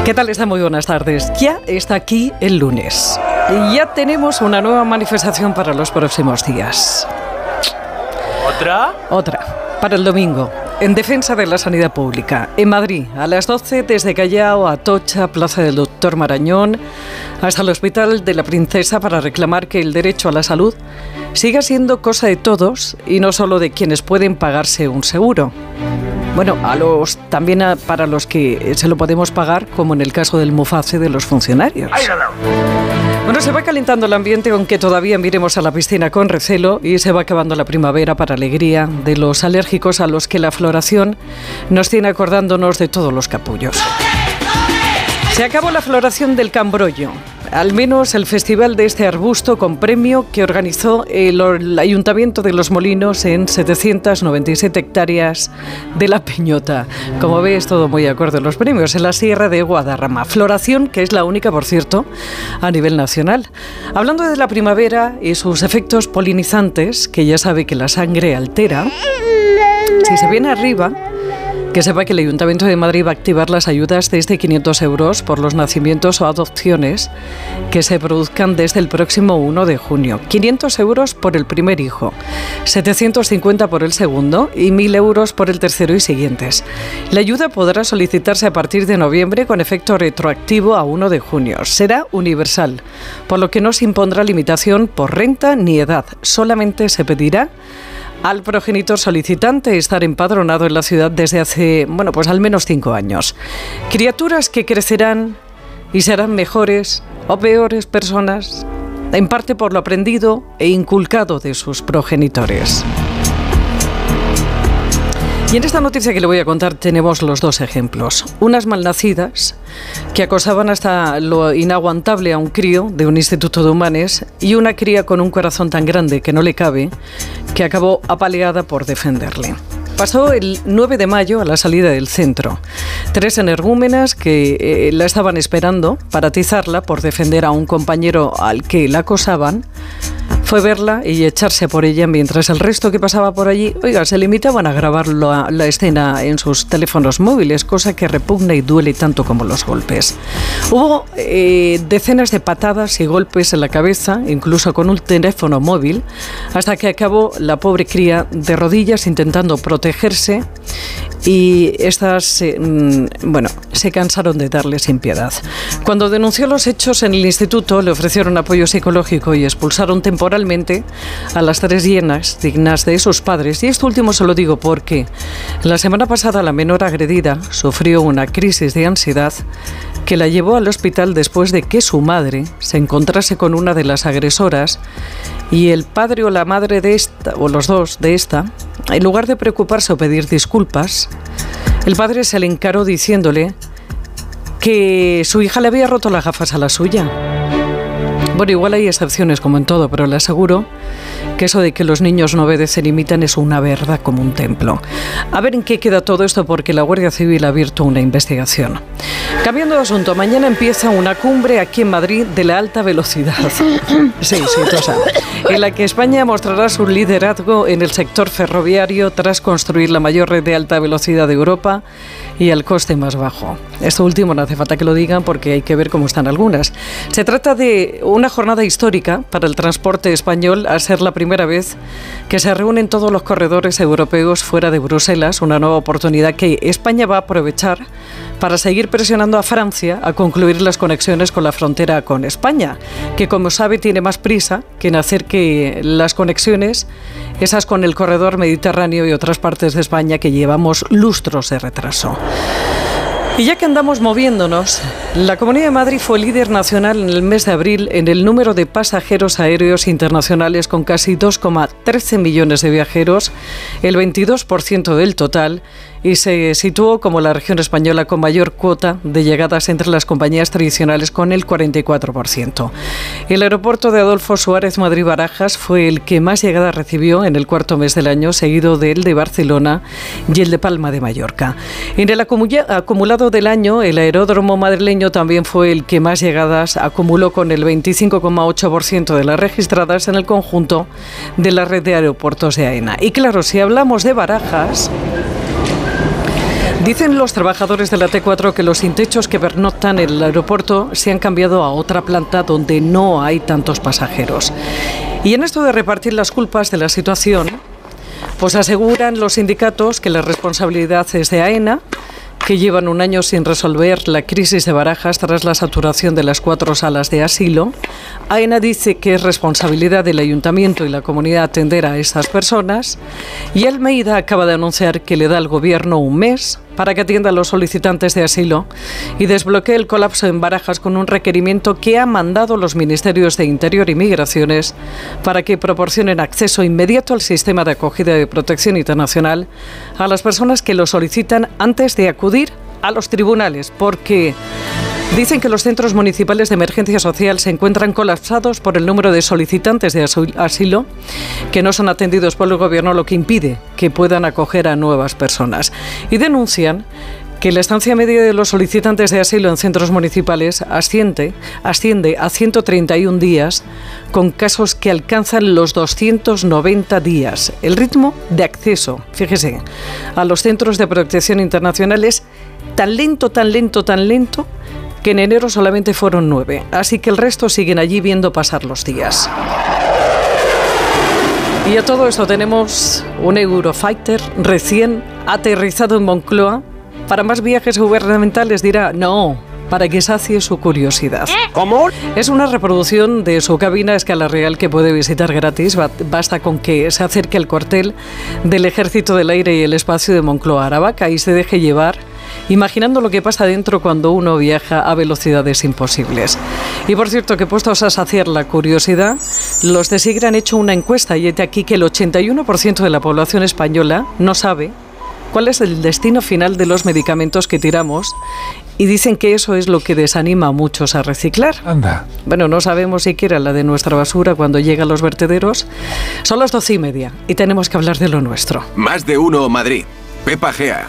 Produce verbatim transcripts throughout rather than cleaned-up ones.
¿Qué tal está? Muy buenas tardes. Ya está aquí el lunes. Y ya tenemos una nueva manifestación para los próximos días. ¿Otra? Otra, para el domingo, en defensa de la sanidad pública. En Madrid, a las doce, desde Callao, Atocha, Plaza del Doctor Marañón, hasta el Hospital de la Princesa, para reclamar que el derecho a la salud siga siendo cosa de todos y no solo de quienes pueden pagarse un seguro. Bueno, a los también a, para los que se lo podemos pagar, como en el caso del Muface de los funcionarios. Bueno, se va calentando el ambiente, aunque todavía miremos a la piscina con recelo, y se va acabando la primavera para alegría de los alérgicos a los que la floración nos tiene acordándonos de todos los capullos. Se acabó la floración del cambroyo, al menos el festival de este arbusto con premio que organizó el, el Ayuntamiento de Los Molinos en setecientas noventa y siete hectáreas de La Peñota. Como ves, todo muy acorde a los premios, en la Sierra de Guadarrama. Floración que es la única, por cierto, a nivel nacional. Hablando de la primavera y sus efectos polinizantes, que ya sabe que la sangre altera, si se viene arriba, que sepa que el Ayuntamiento de Madrid va a activar las ayudas desde quinientos euros por los nacimientos o adopciones que se produzcan desde el próximo uno de junio. quinientos euros por el primer hijo, setecientos cincuenta por el segundo y mil euros por el tercero y siguientes. La ayuda podrá solicitarse a partir de noviembre con efecto retroactivo a uno de junio. Será universal, por lo que no se impondrá limitación por renta ni edad. Solamente se pedirá al progenitor solicitante estar empadronado en la ciudad desde hace, bueno, pues al menos cinco años. Criaturas que crecerán y serán mejores o peores personas, en parte por lo aprendido e inculcado de sus progenitores. Y en esta noticia que le voy a contar tenemos los dos ejemplos. Unas malnacidas que acosaban hasta lo inaguantable a un crío de un instituto de humanes, y una cría con un corazón tan grande que no le cabe, que acabó apaleada por defenderle. Pasó el nueve de mayo a la salida del centro. Tres energúmenas que eh, la estaban esperando para atizarla por defender a un compañero al que la acosaban, fue verla y echarse por ella, mientras el resto que pasaba por allí, oiga, se limitaban a grabar la, la escena en sus teléfonos móviles, cosa que repugna y duele tanto como los golpes. Hubo eh, decenas de patadas y golpes en la cabeza, incluso con un teléfono móvil, hasta que acabó la pobre cría de rodillas intentando protegerse, y estas, eh, bueno, se cansaron de darle sin piedad. Cuando denunció los hechos en el instituto, le ofrecieron apoyo psicológico y expulsaron temporalmente a las tres hienas dignas de sus padres. Y esto último se lo digo porque la semana pasada la menor agredida sufrió una crisis de ansiedad que la llevó al hospital después de que su madre se encontrase con una de las agresoras, y el padre o la madre de esta, o los dos de esta, en lugar de preocuparse o pedir disculpas, el padre se le encaró diciéndole que su hija le había roto las gafas a la suya. Bueno, igual hay excepciones como en todo, pero le aseguro que eso de que los niños no obedecen, imitan, es una verdad como un templo. A ver en qué queda todo esto, porque la Guardia Civil ha abierto una investigación. Cambiando de asunto, mañana empieza una cumbre aquí en Madrid de la alta velocidad. Sí, sí, tosa. En la que España mostrará su liderazgo en el sector ferroviario tras construir la mayor red de alta velocidad de Europa y al coste más bajo. Esto último no hace falta que lo digan porque hay que ver cómo están algunas. Se trata de una jornada histórica para el transporte español, a ser la primera vez que se reúnen todos los corredores europeos fuera de Bruselas, una nueva oportunidad que España va a aprovechar para seguir presionando a Francia a concluir las conexiones con la frontera con España, que como sabe tiene más prisa que en hacer que las conexiones, esas con el corredor mediterráneo y otras partes de España, que llevamos lustros de retraso. Y ya que andamos moviéndonos, la Comunidad de Madrid fue líder nacional en el mes de abril en el número de pasajeros aéreos internacionales, con casi dos coma trece millones de viajeros, el veintidós por ciento del total, y se situó como la región española con mayor cuota de llegadas entre las compañías tradicionales, con el cuarenta y cuatro por ciento. El aeropuerto de Adolfo Suárez Madrid-Barajas fue el que más llegadas recibió en el cuarto mes del año, seguido del de Barcelona y el de Palma de Mallorca. En el acumulado del año, el aeródromo madrileño también fue el que más llegadas acumuló, con el veinticinco coma ocho por ciento de las registradas en el conjunto de la red de aeropuertos de AENA. Y claro, si hablamos de Barajas, Dicen los trabajadores de la T cuatro que los sin-techos que pernoctan en el aeropuerto se han cambiado a otra planta donde no hay tantos pasajeros. Y en esto de repartir las culpas de la situación, pues aseguran los sindicatos que la responsabilidad es de AENA, que llevan un año sin resolver la crisis de Barajas tras la saturación de las cuatro salas de asilo. AENA dice que es responsabilidad del ayuntamiento y la comunidad atender a estas personas. Y Almeida acaba de anunciar que le da al gobierno un mes para que atienda a los solicitantes de asilo y desbloquee el colapso en Barajas con un requerimiento que ha mandado los ministerios de Interior y Migraciones para que proporcionen acceso inmediato al sistema de acogida de protección internacional a las personas que lo solicitan antes de acudir a los tribunales, porque dicen que los centros municipales de emergencia social se encuentran colapsados por el número de solicitantes de asilo que no son atendidos por el gobierno, lo que impide que puedan acoger a nuevas personas. Y denuncian que la estancia media de los solicitantes de asilo en centros municipales asciende, asciende a ciento treinta y un días, con casos que alcanzan los doscientos noventa días. El ritmo de acceso, fíjese, a los centros de protección internacional es tan lento, tan lento, tan lento, que en enero solamente fueron nueve. Así que el resto siguen allí viendo pasar los días. Y a todo esto tenemos un Eurofighter recién aterrizado en Moncloa. Para más viajes gubernamentales dirá no, para que sacie su curiosidad. ¿Cómo? Es una reproducción de su cabina a escala real que puede visitar gratis. Basta con que se acerque al cuartel del Ejército del Aire y el Espacio de Moncloa Aravaca y se deje llevar, imaginando lo que pasa dentro cuando uno viaja a velocidades imposibles. Y por cierto, que puestos a saciar la curiosidad, los de SIGRE han hecho una encuesta y es de aquí que el ochenta y uno por ciento de la población española no sabe cuál es el destino final de los medicamentos que tiramos, y dicen que eso es lo que desanima a muchos a reciclar. Anda. Bueno, no sabemos siquiera la de nuestra basura cuando llega a los vertederos. Son las doce y media y tenemos que hablar de lo nuestro. Más de uno Madrid. Pepa Gea.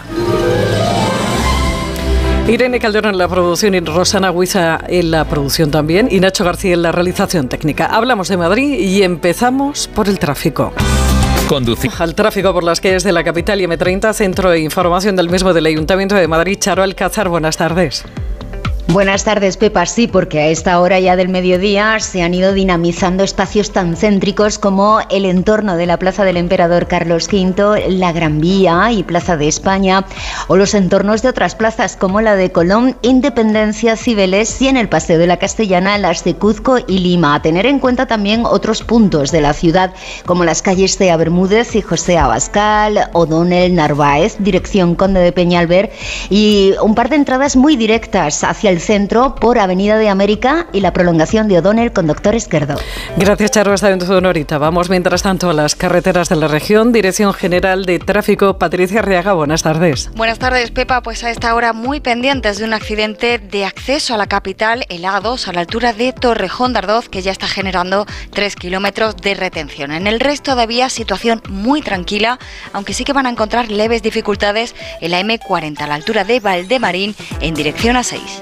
Irene Calderón en la producción y Rosana Huiza en la producción también, y Nacho García en la realización técnica. Hablamos de Madrid y empezamos por el tráfico. Conducir. Al tráfico por las calles de la capital y eme treinta, Centro de Información del mismo del Ayuntamiento de Madrid. Charo Alcázar, buenas tardes. Buenas tardes, Pepa. Sí, porque a esta hora ya del mediodía se han ido dinamizando espacios tan céntricos como el entorno de la Plaza del Emperador Carlos quinto, la Gran Vía y Plaza de España, o los entornos de otras plazas como la de Colón, Independencia, Cibeles y en el Paseo de la Castellana las de Cuzco y Lima. A tener en cuenta también otros puntos de la ciudad como las calles Cea Bermúdez y José Abascal, O'Donnell, Narváez, dirección Conde de Peñalver, y un par de entradas muy directas hacia el centro por Avenida de América y la prolongación de O'Donnell con Doctor Esquerdo. Gracias, Charo. Hasta dentro de una horita. Vamos mientras tanto a las carreteras de la región. Dirección General de Tráfico, Patricia Arriaga, buenas tardes. Buenas tardes, Pepa. Pues a esta hora muy pendientes de un accidente de acceso a la capital, el A dos, a la altura de Torrejón de Ardoz, que ya está generando tres kilómetros de retención. En el resto de vías, situación muy tranquila, aunque sí que van a encontrar leves dificultades en la eme cuarenta, a la altura de Valdemarín, en dirección a seis.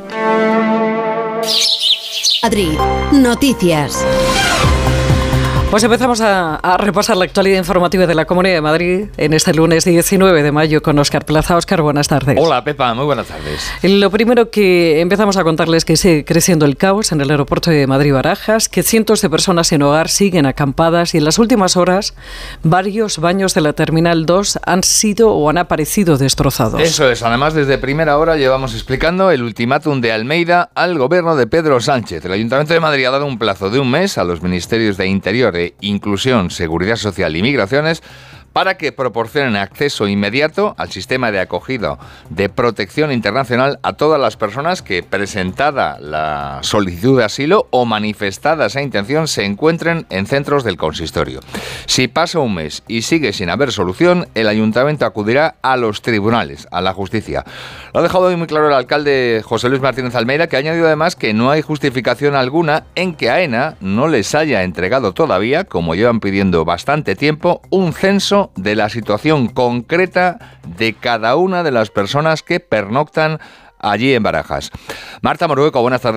Madrid, noticias. Pues empezamos a, a repasar la actualidad informativa de la Comunidad de Madrid en este lunes diecinueve de mayo con Óscar Plaza. Óscar, buenas tardes. Hola, Pepa, muy buenas tardes. Lo primero que empezamos a contarles es que sigue creciendo el caos en el aeropuerto de Madrid-Barajas, que cientos de personas sin hogar siguen acampadas y en las últimas horas varios baños de la Terminal dos han sido o han aparecido destrozados. Eso es, además desde primera hora llevamos explicando el ultimátum de Almeida al gobierno de Pedro Sánchez. El Ayuntamiento de Madrid ha dado un plazo de un mes a los ministerios de Interior e Inclusión, Seguridad Social y Migraciones para que proporcionen acceso inmediato al sistema de acogida de protección internacional a todas las personas que, presentada la solicitud de asilo o manifestada esa intención, se encuentren en centros del consistorio. Si pasa un mes y sigue sin haber solución, el ayuntamiento acudirá a los tribunales, a la justicia. Lo ha dejado hoy muy claro el alcalde José Luis Martínez Almeida, que ha añadido además que no hay justificación alguna en que AENA no les haya entregado todavía, como llevan pidiendo bastante tiempo, un censo de la situación concreta de cada una de las personas que pernoctan allí en Barajas. Marta Morueco, buenas tardes.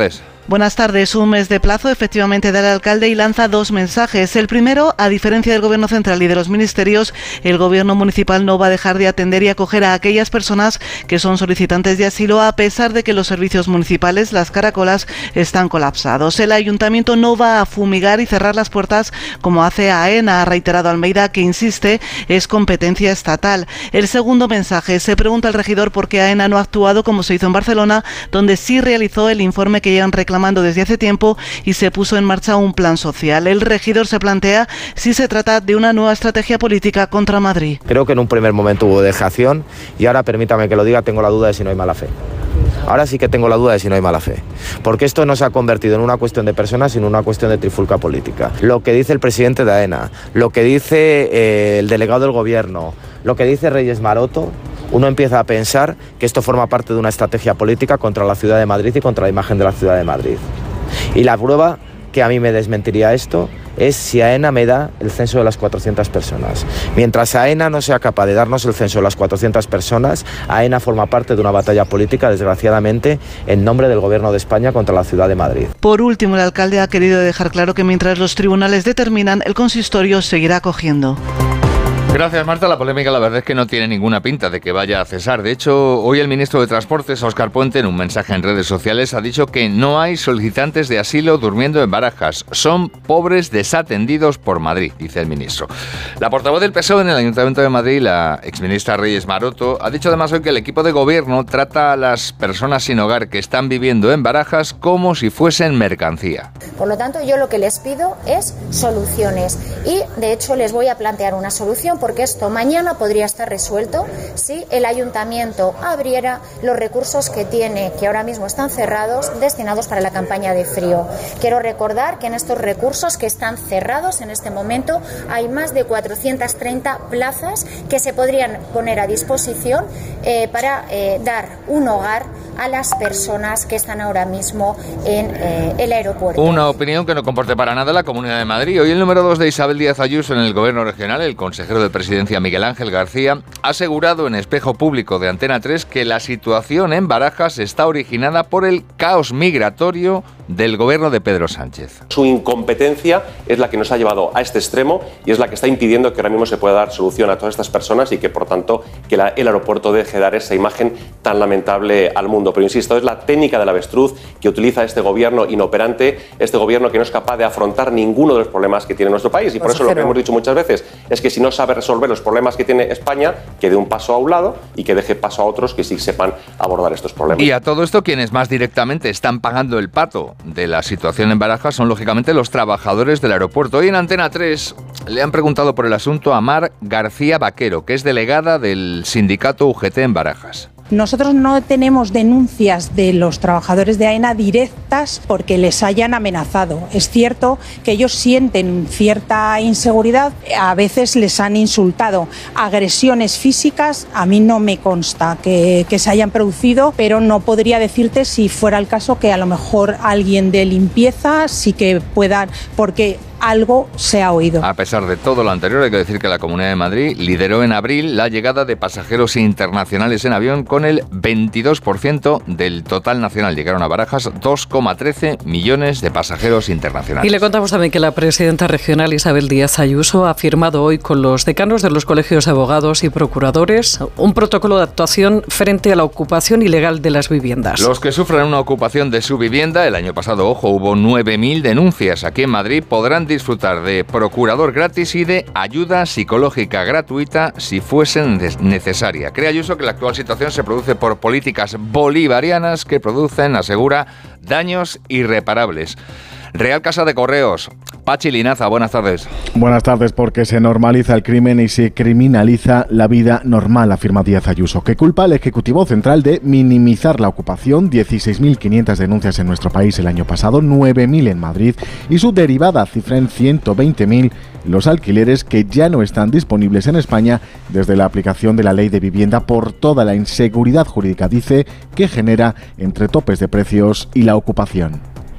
Buenas tardes. Un mes de plazo efectivamente da el alcalde y lanza dos mensajes. El primero, a diferencia del Gobierno central y de los ministerios, el Gobierno municipal no va a dejar de atender y acoger a aquellas personas que son solicitantes de asilo, a pesar de que los servicios municipales, las caracolas, están colapsados. El ayuntamiento no va a fumigar y cerrar las puertas como hace AENA, ha reiterado Almeida, que insiste es competencia estatal. El segundo mensaje, se pregunta el regidor por qué AENA no ha actuado como se hizo en Barcelona, donde sí realizó el informe que llevan reclamando desde hace tiempo y se puso en marcha un plan social. El regidor se plantea si se trata de una nueva estrategia política contra Madrid. Creo que en un primer momento hubo dejación y ahora, permítame que lo diga, tengo la duda de si no hay mala fe. Ahora sí que tengo la duda de si no hay mala fe, porque esto no se ha convertido en una cuestión de personas, sino en una cuestión de trifulca política. Lo que dice el presidente de AENA, lo que dice eh, el delegado del gobierno, lo que dice Reyes Maroto, uno empieza a pensar que esto forma parte de una estrategia política contra la ciudad de Madrid y contra la imagen de la ciudad de Madrid. Y la prueba que a mí me desmentiría esto es si AENA me da el censo de las cuatrocientas personas. Mientras AENA no sea capaz de darnos el censo de las cuatrocientas personas, AENA forma parte de una batalla política, desgraciadamente, en nombre del Gobierno de España contra la ciudad de Madrid. Por último, el alcalde ha querido dejar claro que mientras los tribunales determinan, el consistorio seguirá acogiendo. Gracias, Marta. La polémica, la verdad es que no tiene ninguna pinta de que vaya a cesar. De hecho, hoy el ministro de Transportes, Óscar Puente, en un mensaje en redes sociales, ha dicho que no hay solicitantes de asilo durmiendo en barajas. Son pobres desatendidos por Madrid, dice el ministro. La portavoz del P S O E en el Ayuntamiento de Madrid, la exministra Reyes Maroto, ha dicho además hoy que el equipo de gobierno trata a las personas sin hogar que están viviendo en barajas como si fuesen mercancía. Por lo tanto, yo lo que les pido es soluciones y, de hecho, les voy a plantear una solución porque esto mañana podría estar resuelto si el ayuntamiento abriera los recursos que tiene, que ahora mismo están cerrados, destinados para la campaña de frío. Quiero recordar que en estos recursos que están cerrados en este momento hay más de cuatrocientas treinta plazas que se podrían poner a disposición eh, para eh, dar un hogar a las personas que están ahora mismo en eh, el aeropuerto. Una opinión que no comporte para nada la Comunidad de Madrid. Hoy el número dos de Isabel Díaz Ayuso en el Gobierno regional, el consejero de Presidencia Miguel Ángel García, ha asegurado en espejo público de Antena tres que la situación en Barajas está originada por el caos migratorio del gobierno de Pedro Sánchez. Su incompetencia es la que nos ha llevado a este extremo y es la que está impidiendo que ahora mismo se pueda dar solución a todas estas personas y que, por tanto, que la, el aeropuerto deje de dar esa imagen tan lamentable al mundo. Pero insisto, es la técnica del avestruz que utiliza este gobierno inoperante, este gobierno que no es capaz de afrontar ninguno de los problemas que tiene nuestro país. Y por eso lo que hemos dicho muchas veces es que si no sabe resolver los problemas que tiene España, que dé un paso a un lado y que deje paso a otros que sí sepan abordar estos problemas. Y a todo esto, quienes más directamente están pagando el pato de la situación en Barajas son, lógicamente, los trabajadores del aeropuerto. Hoy en Antena tres le han preguntado por el asunto a Mar García Vaquero, que es delegada del sindicato U G T en Barajas. Nosotros no tenemos denuncias de los trabajadores de AENA directas porque les hayan amenazado. Es cierto que ellos sienten cierta inseguridad, a veces les han insultado. Agresiones físicas a mí no me consta que, que se hayan producido, pero no podría decirte si fuera el caso que a lo mejor alguien de limpieza sí que puedan, porque algo se ha oído. A pesar de todo lo anterior, hay que decir que la Comunidad de Madrid lideró en abril la llegada de pasajeros internacionales en avión con el veintidós por ciento del total nacional. Llegaron a Barajas dos coma trece millones de pasajeros internacionales. Y le contamos también que la presidenta regional Isabel Díaz Ayuso ha firmado hoy con los decanos de los colegios de abogados y procuradores un protocolo de actuación frente a la ocupación ilegal de las viviendas. Los que sufran una ocupación de su vivienda, el año pasado, ojo, hubo nueve mil denuncias. Aquí en Madrid podrán disfrutar de procurador gratis y de ayuda psicológica gratuita si fuesen necesaria. Cree Ayuso que la actual situación se produce por políticas bolivarianas que producen, asegura, daños irreparables. Real Casa de Correos. Pachi Linaza, buenas tardes. Buenas tardes, porque se normaliza el crimen y se criminaliza la vida normal, afirma Díaz Ayuso, que culpa al Ejecutivo Central de minimizar la ocupación. dieciséis mil quinientas denuncias en nuestro país el año pasado, nueve mil en Madrid, y su derivada cifra en ciento veinte mil los alquileres que ya no están disponibles en España desde la aplicación de la Ley de Vivienda por toda la inseguridad jurídica, dice, que genera entre topes de precios y la ocupación.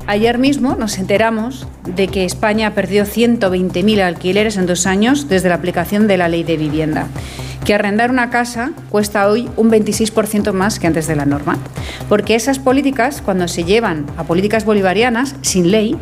Ayer mismo nos enteramos de que España ha perdido ciento veinte mil alquileres en dos años desde la aplicación de la Ley de Vivienda, que arrendar una casa cuesta hoy un veintiséis por ciento más que antes de la norma, porque esas políticas, cuando se llevan a políticas bolivarianas sin ley,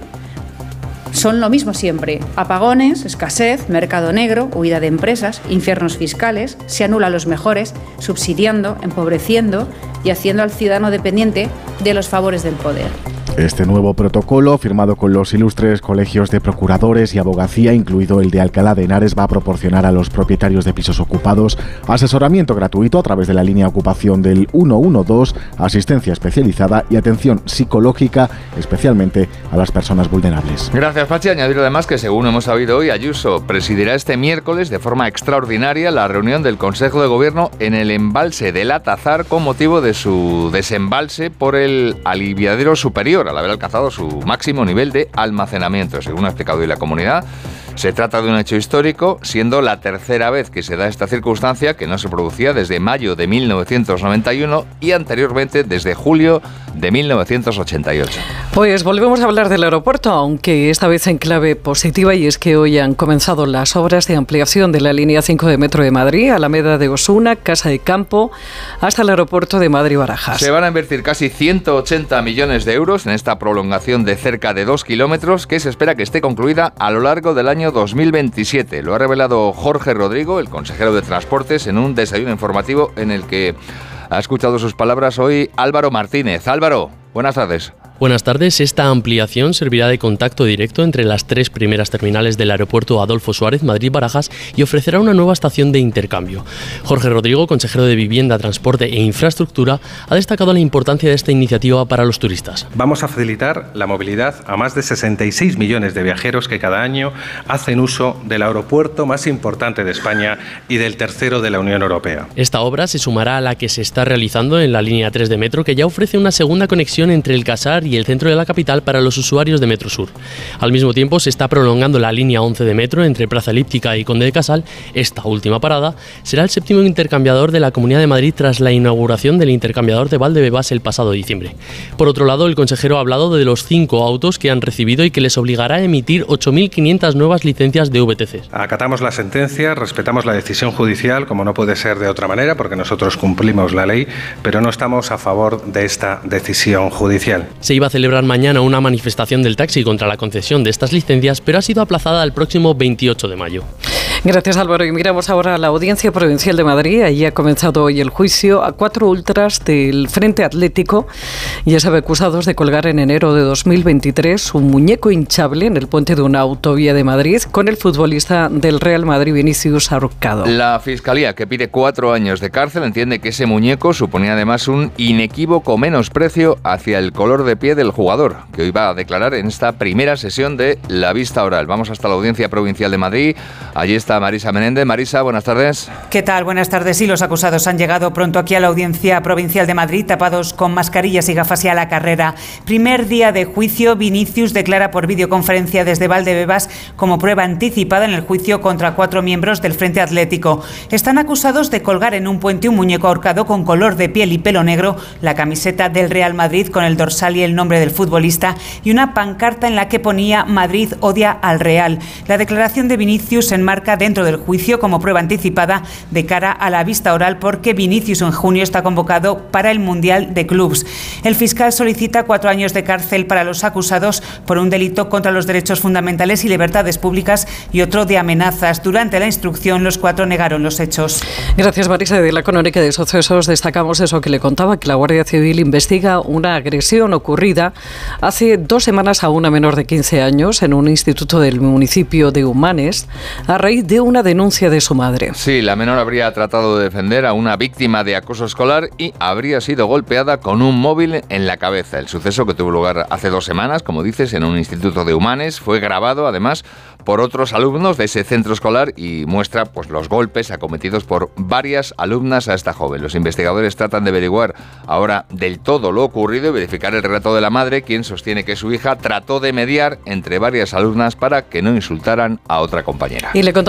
son lo mismo siempre: apagones, escasez, mercado negro, huida de empresas, infiernos fiscales, se anula a los mejores, subsidiando, empobreciendo y haciendo al ciudadano dependiente de los favores del poder. Este nuevo protocolo, firmado con los ilustres colegios de procuradores y abogacía, incluido el de Alcalá de Henares, va a proporcionar a los propietarios de pisos ocupados asesoramiento gratuito a través de la línea de ocupación del ciento doce, asistencia especializada y atención psicológica, especialmente a las personas vulnerables. Gracias, Pachi. Añadir además que, según hemos sabido hoy, Ayuso presidirá este miércoles de forma extraordinaria la reunión del Consejo de Gobierno en el embalse del Atazar con motivo de su desembalse por el aliviadero superior, al haber alcanzado su máximo nivel de almacenamiento. Según ha explicado hoy la comunidad, se trata de un hecho histórico, siendo la tercera vez que se da esta circunstancia, que no se producía desde mayo de mil novecientos noventa y uno y anteriormente desde julio de mil novecientos ochenta y ocho. Pues volvemos a hablar del aeropuerto, aunque esta vez en clave positiva, y es que hoy han comenzado las obras de ampliación de la línea cinco de Metro de Madrid, Alameda de Osuna, Casa de Campo, hasta el aeropuerto de Madrid-Barajas. Se van a invertir casi ciento ochenta millones de euros en esta prolongación de cerca de dos kilómetros, que se espera que esté concluida a lo largo del año dos mil veintisiete. Lo ha revelado Jorge Rodrigo, el consejero de Transportes, en un desayuno informativo en el que ha escuchado sus palabras hoy Álvaro Martínez. Álvaro, buenas tardes. Buenas tardes. Esta ampliación servirá de contacto directo entre las tres primeras terminales del aeropuerto Adolfo Suárez, Madrid-Barajas, y ofrecerá una nueva estación de intercambio. Jorge Rodrigo, consejero de Vivienda, Transporte e Infraestructura, ha destacado la importancia de esta iniciativa para los turistas. Vamos a facilitar la movilidad a más de sesenta y seis millones de viajeros que cada año hacen uso del aeropuerto más importante de España y del tercero de la Unión Europea. Esta obra se sumará a la que se está realizando en la línea tres de Metro, que ya ofrece una segunda conexión entre el Casar y el centro de la capital para los usuarios de Metro Sur. Al mismo tiempo, se está prolongando la línea once de Metro entre Plaza Elíptica y Conde de Casal. Esta última parada será el séptimo intercambiador de la Comunidad de Madrid tras la inauguración del intercambiador de Valdebebas el pasado diciembre. Por otro lado, el consejero ha hablado de los cinco autos que han recibido y que les obligará a emitir ocho mil quinientas nuevas licencias de V T C. Acatamos la sentencia, respetamos la decisión judicial, como no puede ser de otra manera, porque nosotros cumplimos la ley, pero no estamos a favor de esta decisión judicial. Se iba a celebrar mañana una manifestación del taxi contra la concesión de estas licencias, pero ha sido aplazada al próximo veintiocho de mayo. Gracias, Álvaro. Y miramos ahora a la Audiencia Provincial de Madrid. Allí ha comenzado hoy el juicio a cuatro ultras del Frente Atlético, ya sabe, acusados de colgar en enero de dos mil veintitrés un muñeco hinchable en el puente de una autovía de Madrid con el futbolista del Real Madrid, Vinicius ahorcado. La Fiscalía, que pide cuatro años de cárcel, entiende que ese muñeco suponía además un inequívoco menosprecio hacia el color de piel del jugador, que hoy va a declarar en esta primera sesión de la vista oral. Vamos hasta la Audiencia Provincial de Madrid. Allí está Marisa Menéndez. Marisa, buenas tardes. ¿Qué tal? Buenas tardes. Sí, los acusados han llegado pronto aquí a la Audiencia Provincial de Madrid, tapados con mascarillas y gafas y a la carrera. Primer día de juicio. Vinicius declara por videoconferencia desde Valdebebas como prueba anticipada en el juicio contra cuatro miembros del Frente Atlético. Están acusados de colgar en un puente un muñeco ahorcado con color de piel y pelo negro, la camiseta del Real Madrid con el dorsal y el nombre del futbolista y una pancarta en la que ponía Madrid odia al Real. La declaración de Vinicius se enmarca dentro del juicio como prueba anticipada de cara a la vista oral, porque Vinicius en junio está convocado para el Mundial de Clubs. El fiscal solicita cuatro años de cárcel para los acusados por un delito contra los derechos fundamentales y libertades públicas y otro de amenazas. Durante la instrucción, los cuatro negaron los hechos. Gracias, Marisa. De la crónica de sucesos destacamos eso que le contaba, que la Guardia Civil investiga una agresión ocurrida hace dos semanas a una menor de quince años en un instituto del municipio de Humanes, a raíz de una denuncia de su madre. Sí, la menor habría tratado de defender a una víctima de acoso escolar y habría sido golpeada con un móvil en la cabeza. El suceso, que tuvo lugar hace dos semanas, como dices, en un instituto de Humanes, fue grabado además por otros alumnos de ese centro escolar y muestra pues los golpes acometidos por varias alumnas a esta joven. Los investigadores tratan de averiguar ahora del todo lo ocurrido y verificar el relato de la madre, quien sostiene que su hija trató de mediar entre varias alumnas para que no insultaran a otra compañera. Y le contamos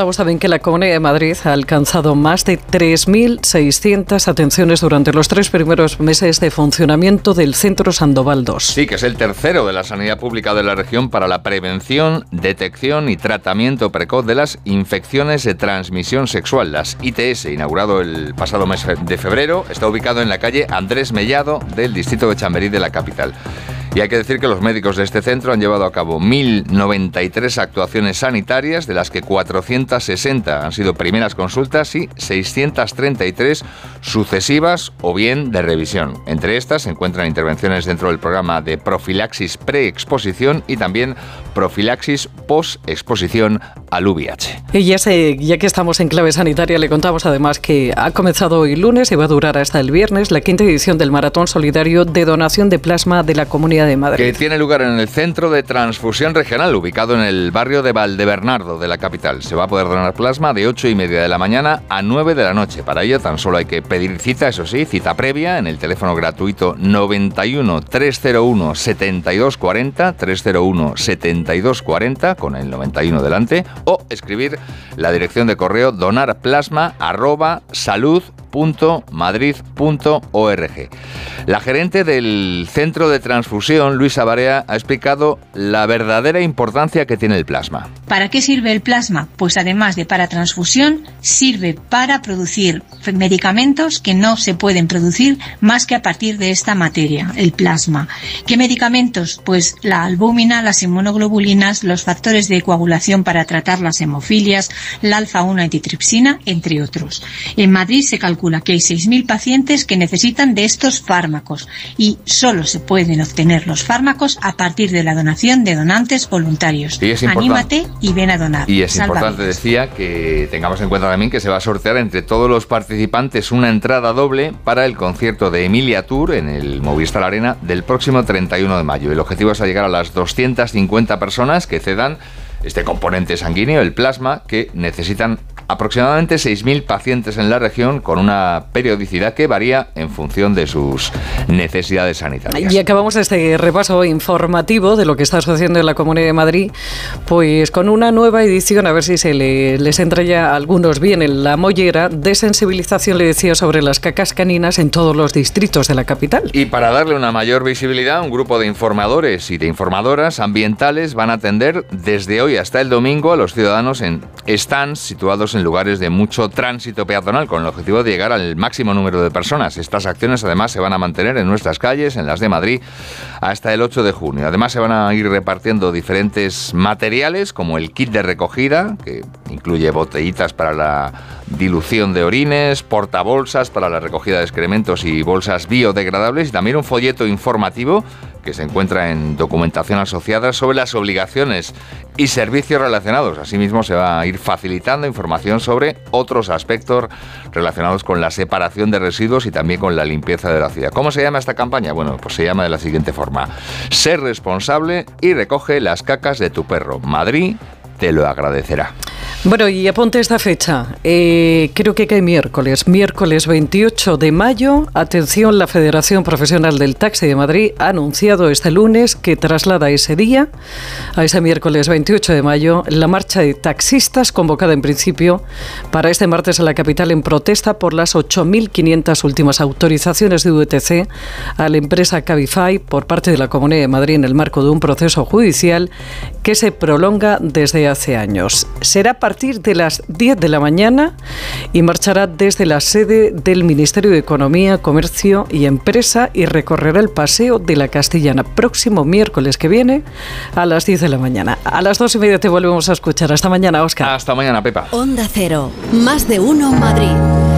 contamos también que la Comunidad de Madrid ha alcanzado más de tres mil seiscientas atenciones durante los tres primeros meses de funcionamiento del Centro Sandoval dos. Sí, que es el tercero de la sanidad pública de la región para la prevención, detección y tratamiento precoz de las infecciones de transmisión sexual, las I T S, inaugurado el pasado mes de febrero. Está ubicado en la calle Andrés Mellado del distrito de Chamberí de la capital. Y hay que decir que los médicos de este centro han llevado a cabo mil noventa y tres actuaciones sanitarias, de las que cuatrocientas sesenta han sido primeras consultas y seiscientas treinta y tres sucesivas o bien de revisión. Entre estas se encuentran intervenciones dentro del programa de profilaxis pre-exposición y también profilaxis post-exposición al V I H. Y ya, sé, ya que estamos en clave sanitaria, le contamos además que ha comenzado hoy lunes y va a durar hasta el viernes la quinta edición del Maratón Solidario de Donación de Plasma de la Comunidad de Madrid, que tiene lugar en el Centro de Transfusión Regional, ubicado en el barrio de Valdebernardo de la capital. Se va a poder donar plasma de ocho y media de la mañana a nueve de la noche. Para ello tan solo hay que pedir cita, eso sí, cita previa en el teléfono gratuito noventa y uno, trescientos uno, setenta y dos cuarenta, trescientos uno, setenta y dos cuarenta, con el noventa y uno delante, o escribir la dirección de correo donarplasma arroba salud punto madrid punto org. La gerente del Centro de Transfusión, Luisa Barea, ha explicado la verdadera importancia que tiene el plasma. ¿Para qué sirve el plasma? Pues además de para transfusión, sirve para producir medicamentos que no se pueden producir más que a partir de esta materia, el plasma. ¿Qué medicamentos? Pues la albúmina, las inmunoglobulinas, los factores de coagulación para tratar las hemofilias, la alfa uno antitripsina, entre otros. En Madrid se calcula que hay seis mil pacientes que necesitan de estos fármacos y solo se pueden obtener los fármacos a partir de la donación de donantes voluntarios. Y es Anímate y ven a donar. Y es Salva importante, vidas. decía, que tengamos en cuenta también que se va a sortear entre todos los participantes una entrada doble para el concierto de Emilia Tour en el Movistar Arena del próximo treinta y uno de mayo. El objetivo es llegar a las doscientas cincuenta personas que cedan este componente sanguíneo, el plasma, que necesitan aproximadamente seis mil pacientes en la región, con una periodicidad que varía en función de sus necesidades sanitarias. Y acabamos este repaso informativo de lo que está sucediendo en la Comunidad de Madrid, pues con una nueva edición, a ver si se le, les entra ya a algunos bien en la mollera, de sensibilización, le decía, sobre las cacas caninas en todos los distritos de la capital. Y para darle una mayor visibilidad, un grupo de informadores y de informadoras ambientales van a atender desde hoy hasta el domingo a los ciudadanos en stands situados en lugares de mucho tránsito peatonal, con el objetivo de llegar al máximo número de personas. Estas acciones además se van a mantener en nuestras calles, en las de Madrid, hasta el ocho de junio. Además se van a ir repartiendo diferentes materiales, como el kit de recogida, que incluye botellitas para la dilución de orines, portabolsas para la recogida de excrementos y bolsas biodegradables, y también un folleto informativo que se encuentra en documentación asociada sobre las obligaciones y servicios relacionados. Asimismo, se va a ir facilitando información sobre otros aspectos relacionados con la separación de residuos y también con la limpieza de la ciudad. ¿Cómo se llama esta campaña? Bueno, pues se llama de la siguiente forma: Sé responsable y recoge las cacas de tu perro. Madrid te lo agradecerá. Bueno, y aponte esta fecha, eh, creo que cae miércoles, miércoles veintiocho de mayo. Atención, la Federación Profesional del Taxi de Madrid ha anunciado este lunes que traslada ese día, a ese miércoles veintiocho de mayo, la marcha de taxistas convocada en principio para este martes en la capital, en protesta por las ocho mil quinientas últimas autorizaciones de V T C a la empresa Cabify por parte de la Comunidad de Madrid en el marco de un proceso judicial que se prolonga desde hace años. Será a partir de las diez de la mañana y marchará desde la sede del Ministerio de Economía, Comercio y Empresa y recorrerá el Paseo de la Castellana próximo miércoles que viene a las diez de la mañana. A las dos y media te volvemos a escuchar. Hasta mañana, Óscar. Hasta mañana, Pepa. Onda Cero, más de uno Madrid.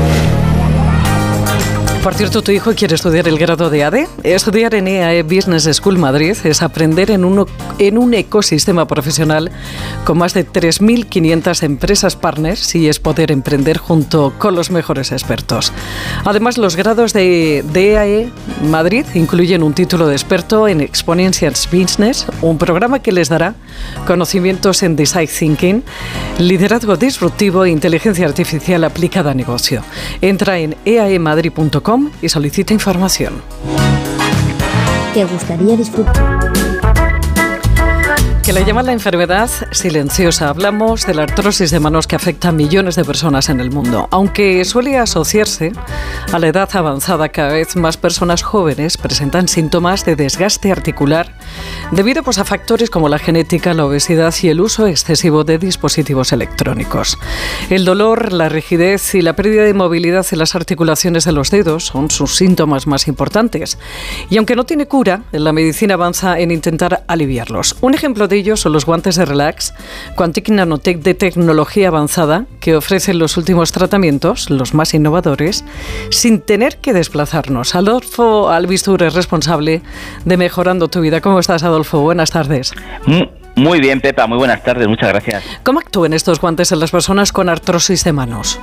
Por cierto, ¿tu hijo quiere estudiar el grado de A D E? Estudiar en E A E Business School Madrid es aprender en un, en un ecosistema profesional con más de tres mil quinientas empresas partners y es poder emprender junto con los mejores expertos. Además, los grados de, de E A E Madrid incluyen un título de experto en Exponential Business, un programa que les dará conocimientos en Design Thinking, liderazgo disruptivo e inteligencia artificial aplicada a negocio. Entra en e a e madrid punto com y solicita información. ¿Te gustaría disfrutar? que le llaman la enfermedad silenciosa. Hablamos de la artrosis de manos que afecta a millones de personas en el mundo. Aunque suele asociarse a la edad avanzada, cada vez más personas jóvenes presentan síntomas de desgaste articular debido pues, a factores como la genética, la obesidad y el uso excesivo de dispositivos electrónicos. El dolor, la rigidez y la pérdida de movilidad en las articulaciones de los dedos son sus síntomas más importantes. Y aunque no tiene cura, la medicina avanza en intentar aliviarlos. Un ejemplo de ello son los guantes de Relax Quantic Nanotech de tecnología avanzada que ofrecen los últimos tratamientos, los más innovadores, sin tener que desplazarnos. Adolfo Albistur es responsable de Mejorando tu Vida. ¿Cómo estás, Adolfo? Buenas tardes. Muy bien, Pepa. Muy buenas tardes. Muchas gracias. ¿Cómo actúan estos guantes en las personas con artrosis de manos?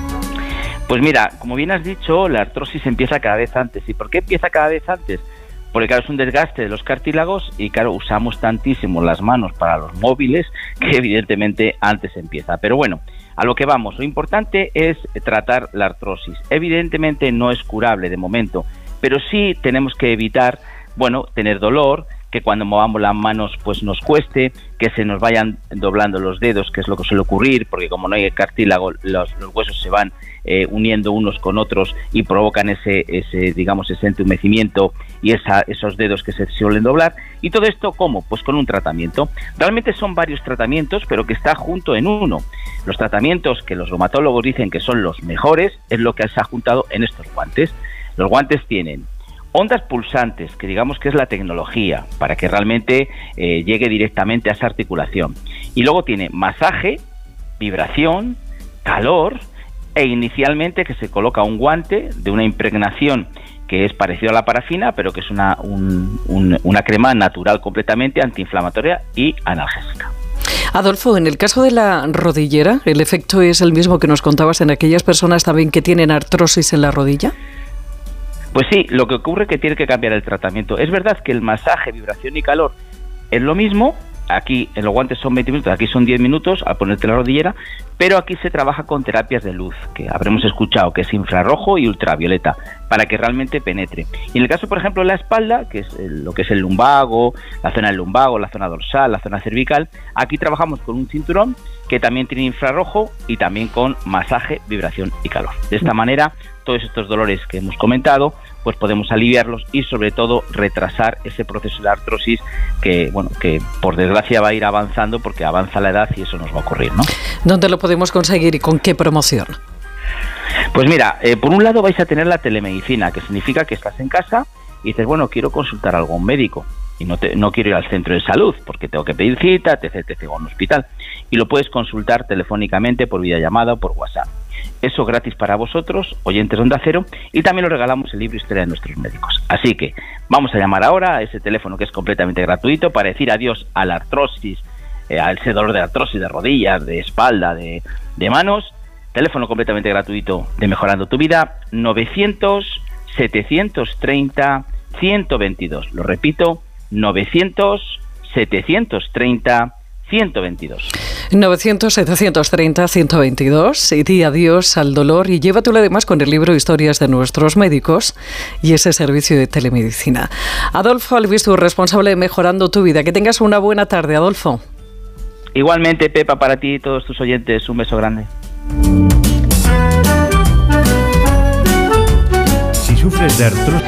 Pues mira, como bien has dicho, la artrosis empieza cada vez antes. ¿Y por qué empieza cada vez antes? Porque claro, es un desgaste de los cartílagos y claro, usamos tantísimo las manos para los móviles que evidentemente antes empieza. Pero bueno, a lo que vamos, lo importante es tratar la artrosis. Evidentemente no es curable de momento, pero sí tenemos que evitar, bueno, tener dolor, que cuando movamos las manos pues nos cueste, que se nos vayan doblando los dedos, que es lo que suele ocurrir, porque como no hay cartílago, los, los huesos se van eh, uniendo unos con otros y provocan ese, ese digamos, ese entumecimiento y esa, esos dedos que se suelen doblar. Y todo esto, ¿cómo? Pues con un tratamiento. Realmente son varios tratamientos, pero que está junto en uno. Los tratamientos que los reumatólogos dicen que son los mejores es lo que se ha juntado en estos guantes. Los guantes tienen ondas pulsantes, que digamos que es la tecnología, para que realmente eh, llegue directamente a esa articulación. Y luego tiene masaje, vibración, calor, e inicialmente que se coloca un guante de una impregnación que es parecido a la parafina, pero que es una, un, un, una crema natural completamente antiinflamatoria y analgésica. Adolfo, en el caso de la rodillera, ¿el efecto es el mismo que nos contabas en aquellas personas también que tienen artrosis en la rodilla? Pues sí, lo que ocurre es que tiene que cambiar el tratamiento. Es verdad que el masaje, vibración y calor es lo mismo. Aquí en los guantes son veinte minutos, aquí son diez minutos al ponerte la rodillera, pero aquí se trabaja con terapias de luz, que habremos escuchado que es infrarrojo y ultravioleta, para que realmente penetre. Y en el caso, por ejemplo, de la espalda, que es el, lo que es el lumbago, la zona del lumbago, la zona dorsal, la zona cervical, aquí trabajamos con un cinturón que también tiene infrarrojo y también con masaje, vibración y calor. De esta manera, todos estos dolores que hemos comentado, pues podemos aliviarlos y sobre todo retrasar ese proceso de artrosis que, bueno, que por desgracia va a ir avanzando porque avanza la edad y eso nos va a ocurrir, ¿no? ¿Dónde lo podemos conseguir y con qué promoción? Pues mira, eh, por un lado vais a tener la telemedicina, que significa que estás en casa y dices, bueno, quiero consultar a algún médico y no, te, no quiero ir al centro de salud porque tengo que pedir cita, etc, etc, o a un hospital. Y lo puedes consultar telefónicamente por videollamada o por WhatsApp. Eso gratis para vosotros, oyentes de Onda Cero, y también os regalamos el libro Historia de nuestros médicos. Así que vamos a llamar ahora a ese teléfono que es completamente gratuito para decir adiós a la artrosis, eh, a ese dolor de artrosis de rodillas, de espalda, de, de manos. Teléfono completamente gratuito de Mejorando tu Vida, novecientos, setecientos treinta, ciento veintidós. Lo repito, novecientos, setecientos treinta, ciento veintidós. novecientos, setecientos treinta, ciento veintidós y di adiós al dolor y llévatelo además con el libro Historias de nuestros médicos y ese servicio de telemedicina. Adolfo Albistur, responsable de Mejorando tu Vida. Que tengas una buena tarde, Adolfo. Igualmente, Pepa, para ti y todos tus oyentes, un beso grande. Si sufres de artrosis...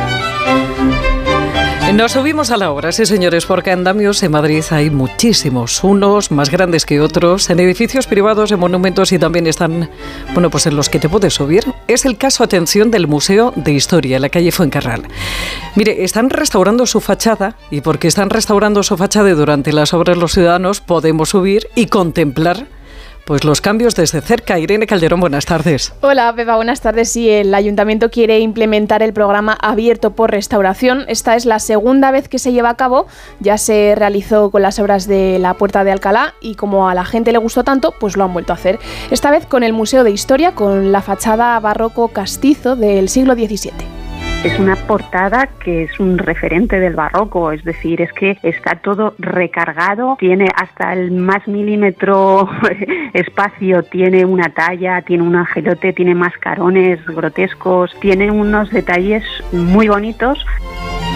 Nos subimos a la obra, sí señores, porque andamios en Madrid hay muchísimos, unos más grandes que otros, en edificios privados, en monumentos y también están, bueno, pues en los que te puedes subir. Es el caso, atención, del Museo de Historia, en la calle Fuencarral. Mire, están restaurando su fachada y porque están restaurando su fachada y durante las obras los ciudadanos podemos subir y contemplar pues los cambios desde cerca. Irene Calderón, buenas tardes. Hola, Pepa, buenas tardes. Sí, el Ayuntamiento quiere implementar el programa Abierto por Restauración. Esta es la segunda vez que se lleva a cabo. Ya se realizó con las obras de la Puerta de Alcalá y como a la gente le gustó tanto, pues lo han vuelto a hacer. Esta vez con el Museo de Historia, con la fachada barroco castizo del siglo diecisiete. Es una portada que es un referente del barroco, es decir, es que está todo recargado, tiene hasta el más milímetro espacio, tiene una talla, tiene un angelote, tiene mascarones grotescos, tiene unos detalles muy bonitos.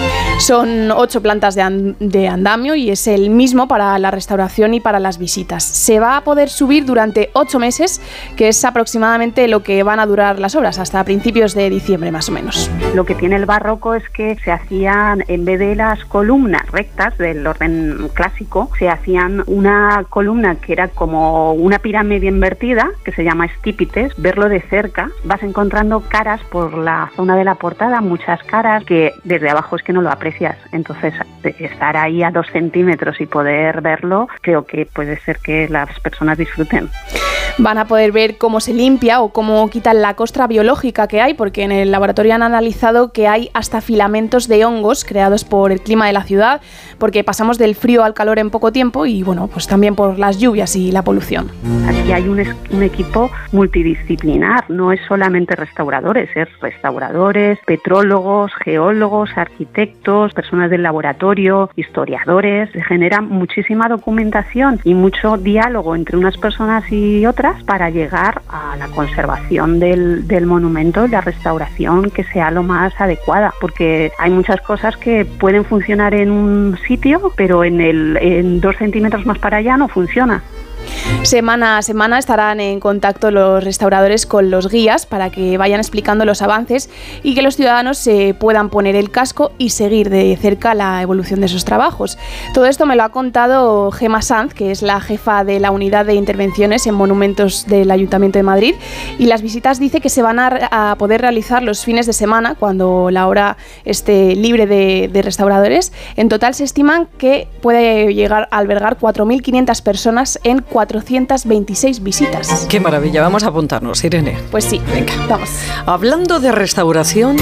Son ocho plantas de, and- de andamio y es el mismo para la restauración y para las visitas. Se va a poder subir durante ocho meses, que es aproximadamente lo que van a durar las obras, hasta principios de diciembre más o menos. Lo que tiene el barroco es que se hacían, en vez de las columnas rectas del orden clásico, se hacían una columna que era como una pirámide invertida, que se llama estípites. Verlo de cerca, vas encontrando caras por la zona de la portada, muchas caras que desde abajo es que no lo aprecias. Entonces, estar ahí a dos centímetros y poder verlo, creo que puede ser que las personas disfruten. Van a poder ver cómo se limpia o cómo quitan la costra biológica que hay, porque en el laboratorio han analizado que hay hasta filamentos de hongos creados por el clima de la ciudad, porque pasamos del frío al calor en poco tiempo y bueno, pues también por las lluvias y la polución. Aquí hay un, es- un equipo multidisciplinar, no es solamente restauradores, es restauradores, petrólogos, geólogos, arquitectos, personas del laboratorio, historiadores. Se genera muchísima documentación y mucho diálogo entre unas personas y otras para llegar a la conservación del, del monumento y la restauración que sea lo más adecuada, porque hay muchas cosas que pueden funcionar en un sitio, pero en, el, en dos centímetros más para allá no funciona. Semana a semana estarán en contacto los restauradores con los guías para que vayan explicando los avances y que los ciudadanos se puedan poner el casco y seguir de cerca la evolución de esos trabajos. Todo esto me lo ha contado Gemma Sanz, que es la jefa de la unidad de intervenciones en monumentos del Ayuntamiento de Madrid, y las visitas dice que se van a, a poder realizar los fines de semana cuando la hora esté libre de, de restauradores. En total se estiman que puede llegar a albergar cuatro mil quinientas personas en cuatrocientas veintiséis visitas. Qué maravilla, vamos a apuntarnos, Irene. Pues sí, venga, vamos. Hablando de restauración,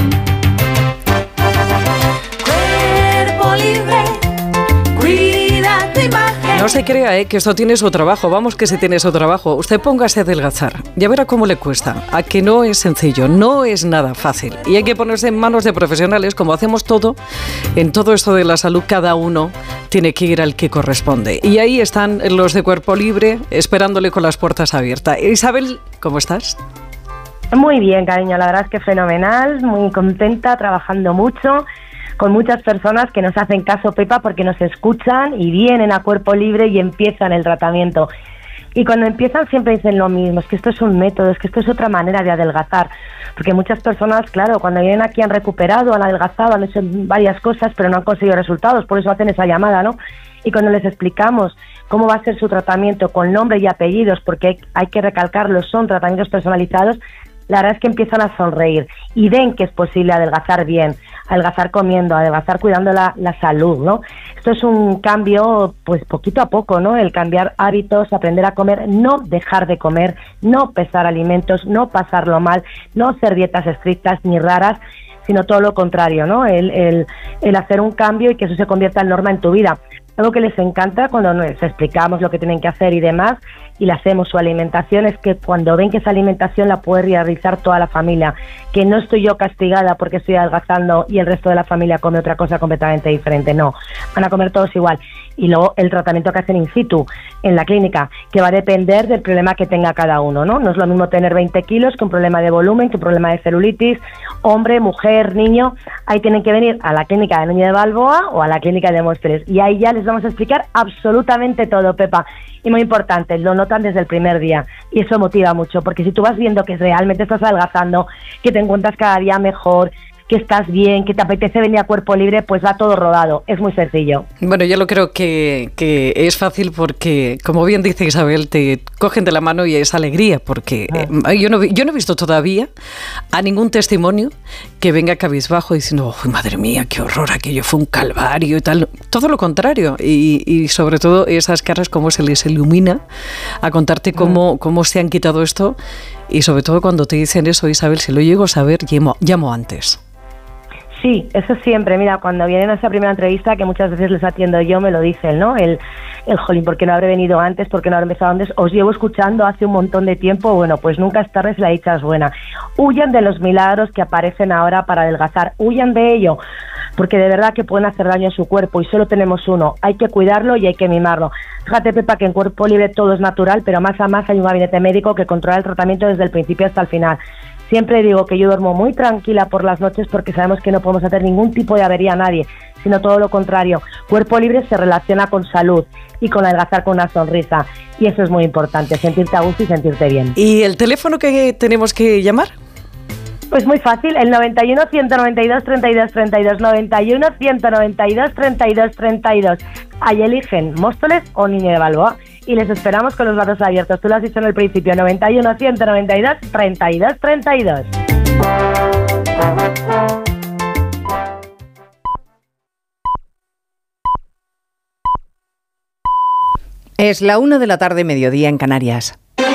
Cuerpo libre, cuida tu imagen. no se crea eh, que esto tiene su trabajo. Vamos que si tiene su trabajo. Usted póngase a adelgazar. Ya verá cómo le cuesta. A que no es sencillo, no es nada fácil. Y hay que ponerse en manos de profesionales, como hacemos todo. En todo esto de la salud, cada uno tiene que ir al que corresponde. Y ahí están los de Cuerpo Libre, esperándole con las puertas abiertas. Isabel, ¿cómo estás? Muy bien, cariño, la verdad es que fenomenal, muy contenta, trabajando mucho, con muchas personas que nos hacen caso, Pepa, porque nos escuchan y vienen a Cuerpo Libre y empiezan el tratamiento. Y cuando empiezan siempre dicen lo mismo, es que esto es un método, es que esto es otra manera de adelgazar. Porque muchas personas, claro, cuando vienen aquí han recuperado, han adelgazado, han hecho varias cosas, pero no han conseguido resultados, por eso hacen esa llamada, ¿no? Y cuando les explicamos cómo va a ser su tratamiento con nombre y apellidos, porque hay, hay que recalcarlo, son tratamientos personalizados, la verdad es que empiezan a sonreír y ven que es posible adelgazar bien, adelgazar comiendo, adelgazar cuidando la, la salud, ¿no? Esto es un cambio, pues poquito a poco, ¿no? El cambiar hábitos, aprender a comer, no dejar de comer, no pesar alimentos, no pasarlo mal, no hacer dietas estrictas ni raras, sino todo lo contrario, ¿no? El, el, el hacer un cambio y que eso se convierta en norma en tu vida. Algo que les encanta cuando les explicamos lo que tienen que hacer y demás, y le hacemos su alimentación, es que cuando ven que esa alimentación la puede realizar toda la familia, que no estoy yo castigada porque estoy adelgazando y el resto de la familia come otra cosa completamente diferente, no, van a comer todos igual. Y luego el tratamiento que hacen in situ, en la clínica, que va a depender del problema que tenga cada uno, ¿no? No es lo mismo tener veinte kilos que un problema de volumen, que un problema de celulitis, hombre, mujer, niño, ahí tienen que venir a la clínica de Núñez de Balboa o a la clínica de Móstoles, y ahí ya les vamos a explicar absolutamente todo, Pepa. Y muy importante, lo notan desde el primer día y eso motiva mucho, porque si tú vas viendo que realmente estás adelgazando, que te encuentras cada día mejor, que estás bien, que te apetece venir a Cuerpo Libre, pues va todo rodado, es muy sencillo. Bueno, yo lo creo que, que es fácil porque, como bien dice Isabel, te cogen de la mano y es alegría, porque ah. eh, yo, no, yo no he visto todavía a ningún testimonio que venga cabizbajo diciendo, oh, madre mía, qué horror, aquello fue un calvario y tal. Todo lo contrario, y, y sobre todo esas caras cómo se les ilumina a contarte cómo, cómo se han quitado esto, y sobre todo cuando te dicen eso, Isabel, si lo llego a saber, llamo, llamo antes. Sí, eso siempre. Mira, cuando vienen a esa primera entrevista, que muchas veces les atiendo yo, me lo dicen, ¿no? El, el jolín, ¿por qué no habré venido antes? ¿Por qué no habré empezado antes? Os llevo escuchando hace un montón de tiempo. Bueno, pues nunca es tarde si la dicha es buena. Huyan de los milagros que aparecen ahora para adelgazar. Huyan de ello, porque de verdad que pueden hacer daño a su cuerpo y solo tenemos uno. Hay que cuidarlo y hay que mimarlo. Fíjate, Pepa, que en Cuerpo Libre todo es natural, pero más a más hay un gabinete médico que controla el tratamiento desde el principio hasta el final. Siempre digo que yo duermo muy tranquila por las noches porque sabemos que no podemos hacer ningún tipo de avería a nadie. sino todo lo contrario. Cuerpo libre se relaciona con salud y con adelgazar con una sonrisa. Y eso es muy importante, sentirte a gusto y sentirte bien. ¿Y el teléfono que tenemos que llamar? Pues muy fácil, el noventa y uno, ciento noventa y dos, treinta y dos, treinta y dos, noventa y uno, ciento noventa y dos, treinta y dos, treinta y dos. Ahí eligen Móstoles o Niño de Balboa y les esperamos con los brazos abiertos. Tú lo has dicho en el principio, noventa y uno, ciento noventa y dos, treinta y dos, treinta y dos. Es la una de la tarde, mediodía en Canarias.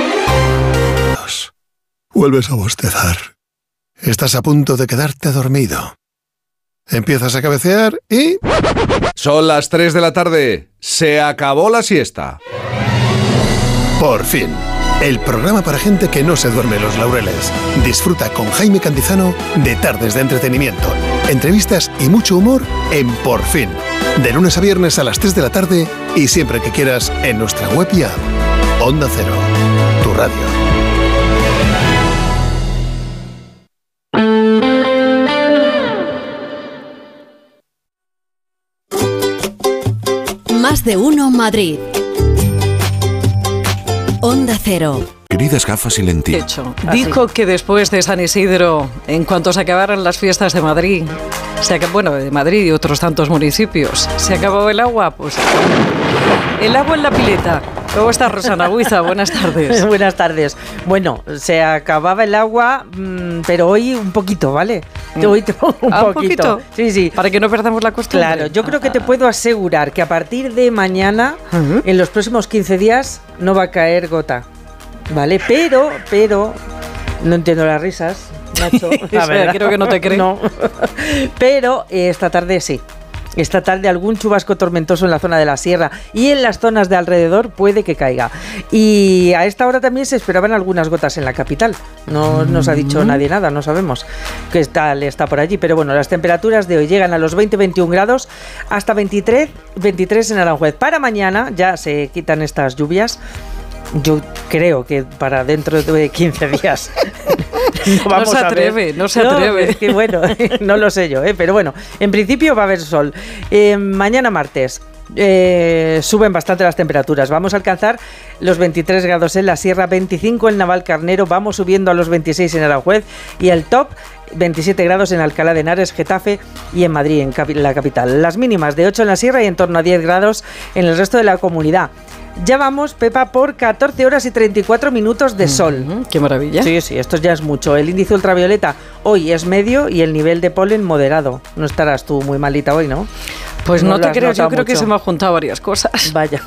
Vuelves a bostezar. Estás a punto de quedarte dormido. Empiezas a cabecear y... Son las tres de la tarde. Se acabó la siesta. Por fin. El programa para gente que no se duerme los laureles. Disfruta con Jaime Cantizano de tardes de entretenimiento, entrevistas y mucho humor en Por Fin. De lunes a viernes a las tres de la tarde y siempre que quieras en nuestra web y app. Onda Cero, tu radio. Más de uno Madrid. Onda Cero. Queridas gafas y lentillas. Hecho. Dijo que después de San Isidro, en cuanto se acabaran las fiestas de Madrid, se acabó, bueno, de Madrid y otros tantos municipios, se acabó el agua, pues el agua en la pileta. ¿Cómo está Rosana Huiza? Buenas tardes. Buenas tardes. Bueno, se acababa el agua, mmm, pero hoy un poquito, ¿vale? Mm. Hoy te pongo un, ¿Ah, poquito. un poquito. Sí, sí. Para que no perdamos la costumbre. Claro, yo creo que te puedo asegurar que a partir de mañana, uh-huh. en los próximos quince días, no va a caer gota. ¿Vale? Pero, pero, no entiendo las risas, Nacho. La verdad. Creo que no te creo. No. Pero eh, esta tarde sí. Esta tarde algún chubasco tormentoso en la zona de la sierra y en las zonas de alrededor puede que caiga. Y a esta hora también se esperaban algunas gotas en la capital. No nos ha dicho nadie nada, no sabemos qué tal está por allí. Pero bueno, las temperaturas de hoy llegan a los veinte a veintiún grados hasta veintitrés, veintitrés en Aranjuez. Para mañana ya se quitan estas lluvias. Yo creo que para dentro de quince días no, vamos no se atreve, a ver. no se atreve. No, es que bueno, no lo sé yo, ¿eh? Pero bueno, en principio va a haber sol. Eh, mañana martes eh, suben bastante las temperaturas. Vamos a alcanzar los veintitrés grados en la Sierra, veinticinco en Navalcarnero, vamos subiendo a los veintiséis en Aranjuez y el top veintisiete grados en Alcalá de Henares, Getafe y en Madrid, en capi- la capital. Las mínimas de ocho en la Sierra y en torno a diez grados en el resto de la comunidad. Ya vamos, Pepa, por catorce horas y treinta y cuatro minutos de sol. Mm, ¡Qué maravilla! Sí, sí, esto ya es mucho. El índice ultravioleta hoy es medio y el nivel de polen moderado. No estarás tú muy malita hoy, ¿no? Pues no, no te creo, yo creo mucho. que se me han juntado varias cosas. Vaya.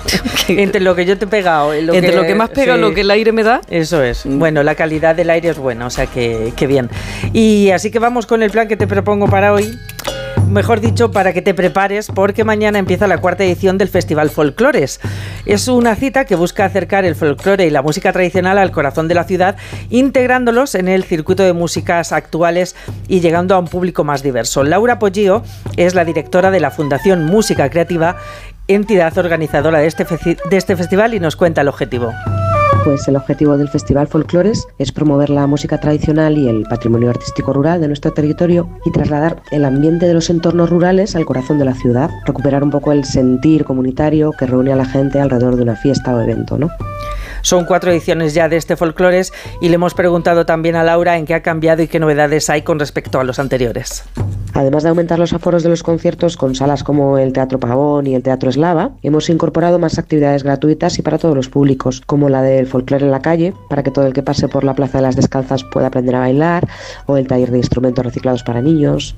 Entre lo que yo te he pegado... Lo Entre que, lo que más pega, sí. Lo que el aire me da. Eso es. Mm. Bueno, la calidad del aire es buena, o sea que, que bien. Y así que vamos con el plan que te propongo para hoy. Mejor dicho, para que te prepares, porque mañana empieza la cuarta edición del Festival Folclores. Es una cita que busca acercar el folclore y la música tradicional al corazón de la ciudad, integrándolos en el circuito de músicas actuales y llegando a un público más diverso. Laura Poggio es la directora de la Fundación Música Creativa, entidad organizadora de este, fe- de este festival, y nos cuenta el objetivo. Pues el objetivo del Festival Folclores es promover la música tradicional y el patrimonio artístico rural de nuestro territorio y trasladar el ambiente de los entornos rurales al corazón de la ciudad, recuperar un poco el sentir comunitario que reúne a la gente alrededor de una fiesta o evento, ¿no? Son cuatro ediciones ya de este Folclores y le hemos preguntado también a Laura en qué ha cambiado y qué novedades hay con respecto a los anteriores. Además de aumentar los aforos de los conciertos con salas como el Teatro Pavón y el Teatro Eslava, hemos incorporado más actividades gratuitas y para todos los públicos, como la del folclore en la calle, para que todo el que pase por la Plaza de las Descalzas pueda aprender a bailar, o el taller de instrumentos reciclados para niños.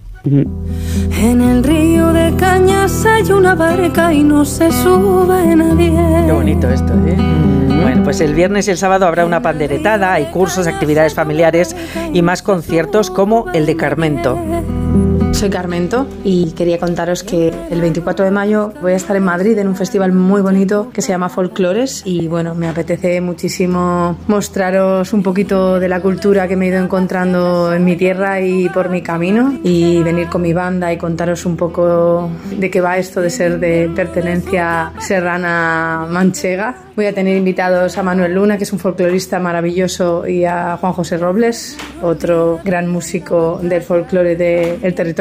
En el río de Cañas hay una barca y no se sube nadie. Qué bonito esto, ¿eh? Mm. Bueno, pues el viernes y el sábado habrá una panderetada, hay cursos, actividades familiares y más conciertos como el de Carmento. Soy Carmento y quería contaros que el veinticuatro de mayo voy a estar en Madrid en un festival muy bonito que se llama Folclores y bueno, me apetece muchísimo mostraros un poquito de la cultura que me he ido encontrando en mi tierra y por mi camino y venir con mi banda y contaros un poco de qué va esto de ser de pertenencia serrana manchega. Voy a tener invitados a Manuel Luna, que es un folclorista maravilloso, y a Juan José Robles, otro gran músico del folclore del territorio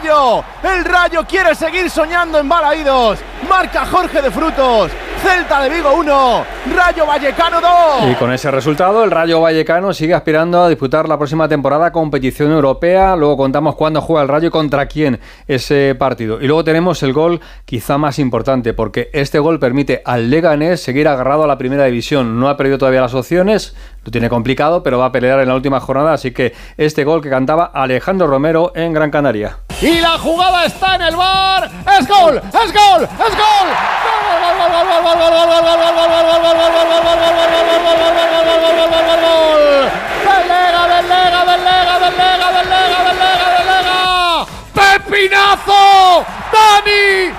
Rayo. El Rayo quiere seguir soñando en Balaídos. Marca Jorge de Frutos. Celta de Vigo uno, Rayo Vallecano dos. Y con ese resultado, el Rayo Vallecano sigue aspirando a disputar la próxima temporada competición europea. Luego contamos cuándo juega el Rayo y contra quién ese partido. Y luego tenemos el gol quizá más importante, porque este gol permite al Leganés seguir agarrado a la primera división. No ha perdido todavía las opciones, lo tiene complicado, pero va a pelear en la última jornada. Así que este gol que cantaba Alejandro Romero en Gran Canaria. Y la jugada está en el V A R. ¡Es gol! ¡Es gol! ¡Es gol! ¡Delega, delega, delega, delega, delega, delega, delega! ¡Pepinazo! ¡Dani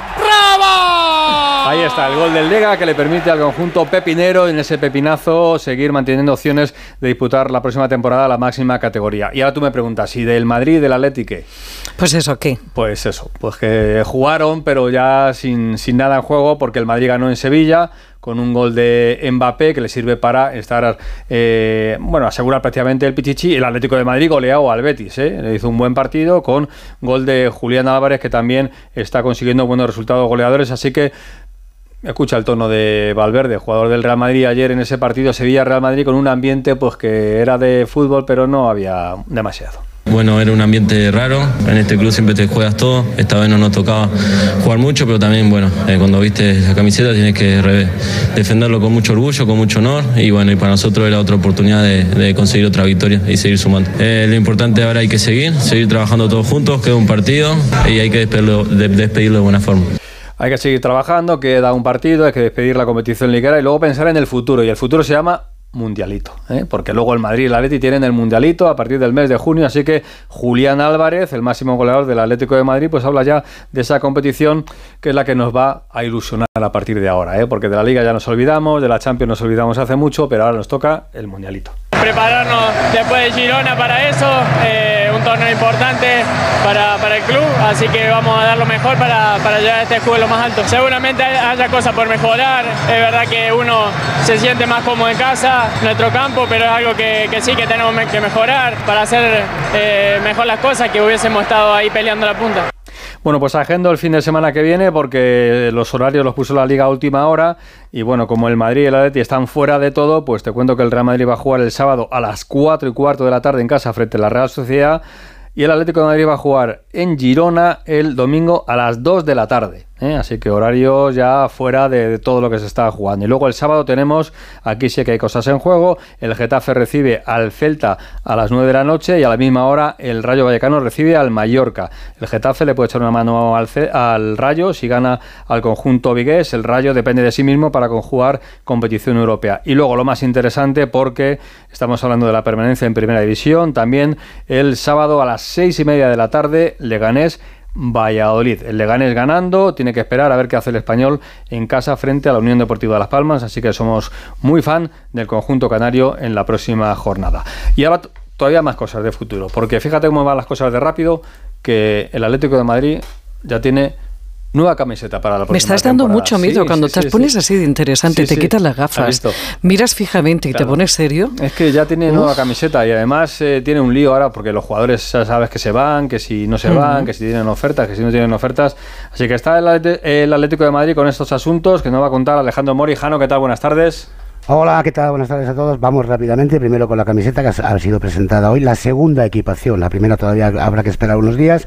Raba! Ahí está, el gol del Lega que le permite al conjunto pepinero en ese pepinazo seguir manteniendo opciones de disputar la próxima temporada la máxima categoría. Y ahora tú me preguntas, ¿y del Madrid y del Atlético qué? Pues eso, ¿qué? Pues eso, pues que jugaron pero ya sin, sin nada en juego porque el Madrid ganó en Sevilla con un gol de Mbappé que le sirve para estar, eh, bueno, asegurar prácticamente el pichichi. El Atlético de Madrid goleado al Betis, ¿eh? Le hizo un buen partido con gol de Julián Álvarez que también está consiguiendo buenos resultados goleadores, así que escucha el tono de Valverde, jugador del Real Madrid ayer en ese partido Sevilla-Real Madrid con un ambiente pues que era de fútbol pero no había demasiado. Bueno, era un ambiente raro, en este club siempre te juegas todo, esta vez no nos tocaba jugar mucho, pero también, bueno, eh, cuando viste la camiseta tienes que re- defenderlo con mucho orgullo, con mucho honor, y bueno, y para nosotros era otra oportunidad de, de conseguir otra victoria y seguir sumando. Eh, lo importante ahora hay que seguir, seguir trabajando todos juntos, queda un partido y hay que despedirlo de, despedirlo de buena forma. Hay que seguir trabajando, queda un partido, hay que despedir la competición liguera y luego pensar en el futuro, y el futuro se llama Mundialito, ¿eh? Porque luego el Madrid y el Atleti tienen el Mundialito a partir del mes de junio, así que Julián Álvarez, el máximo goleador del Atlético de Madrid, pues habla ya de esa competición que es la que nos va a ilusionar a partir de ahora, ¿eh? Porque de la Liga ya nos olvidamos, de la Champions nos olvidamos hace mucho, pero ahora nos toca el Mundialito. Prepararnos después de Girona para eso, eh, un torneo importante para, para el club, así que vamos a dar lo mejor para, para llegar a este juego lo más alto. Seguramente haya cosas por mejorar, es verdad que uno se siente más cómodo en casa, nuestro campo, pero es algo que, que sí que tenemos que mejorar para hacer eh, mejor las cosas, que hubiésemos estado ahí peleando la punta. Bueno, pues agendo el fin de semana que viene porque los horarios los puso la Liga a última hora y bueno, como el Madrid y el Atleti están fuera de todo, pues te cuento que el Real Madrid va a jugar el sábado a las cuatro y cuarto de la tarde en casa frente a la Real Sociedad y el Atlético de Madrid va a jugar en Girona el domingo a las dos de la tarde. ¿Eh? Así que horarios ya fuera de, de todo lo que se está jugando. Y luego el sábado tenemos, aquí sí que hay cosas en juego, el Getafe recibe al Celta a las nueve de la noche y a la misma hora el Rayo Vallecano recibe al Mallorca. El Getafe le puede echar una mano al, al Rayo si gana al conjunto vigués. El Rayo depende de sí mismo para conjugar competición europea. Y luego lo más interesante, porque estamos hablando de la permanencia en Primera División, también el sábado a las seis y media de la tarde, Leganés Valladolid. El Leganés ganando, tiene que esperar a ver qué hace el Español en casa frente a la Unión Deportiva de Las Palmas, así que somos muy fan del conjunto canario en la próxima jornada. Y ahora todavía más cosas de futuro, porque fíjate cómo van las cosas de rápido, que el Atlético de Madrid ya tiene nueva camiseta para la próxima temporada. Me estás dando temporada. mucho miedo sí, cuando sí, te sí, pones sí. así de interesante, Sí, te sí. quitas las gafas, miras fijamente y Claro. te pones serio. Es que ya tiene Uf. nueva camiseta y además eh, tiene un lío ahora porque los jugadores ya sabes que se van, que si no se Ujú. van, que si tienen ofertas, que si no tienen ofertas. Así que está el, Atleti- el Atlético de Madrid con estos asuntos que nos va a contar Alejandro Mori. Jano, ¿qué tal? Buenas tardes. Hola, ¿qué tal? Buenas tardes a todos. Vamos rápidamente, primero con la camiseta que ha sido presentada hoy, la segunda equipación. La primera todavía habrá que esperar unos días.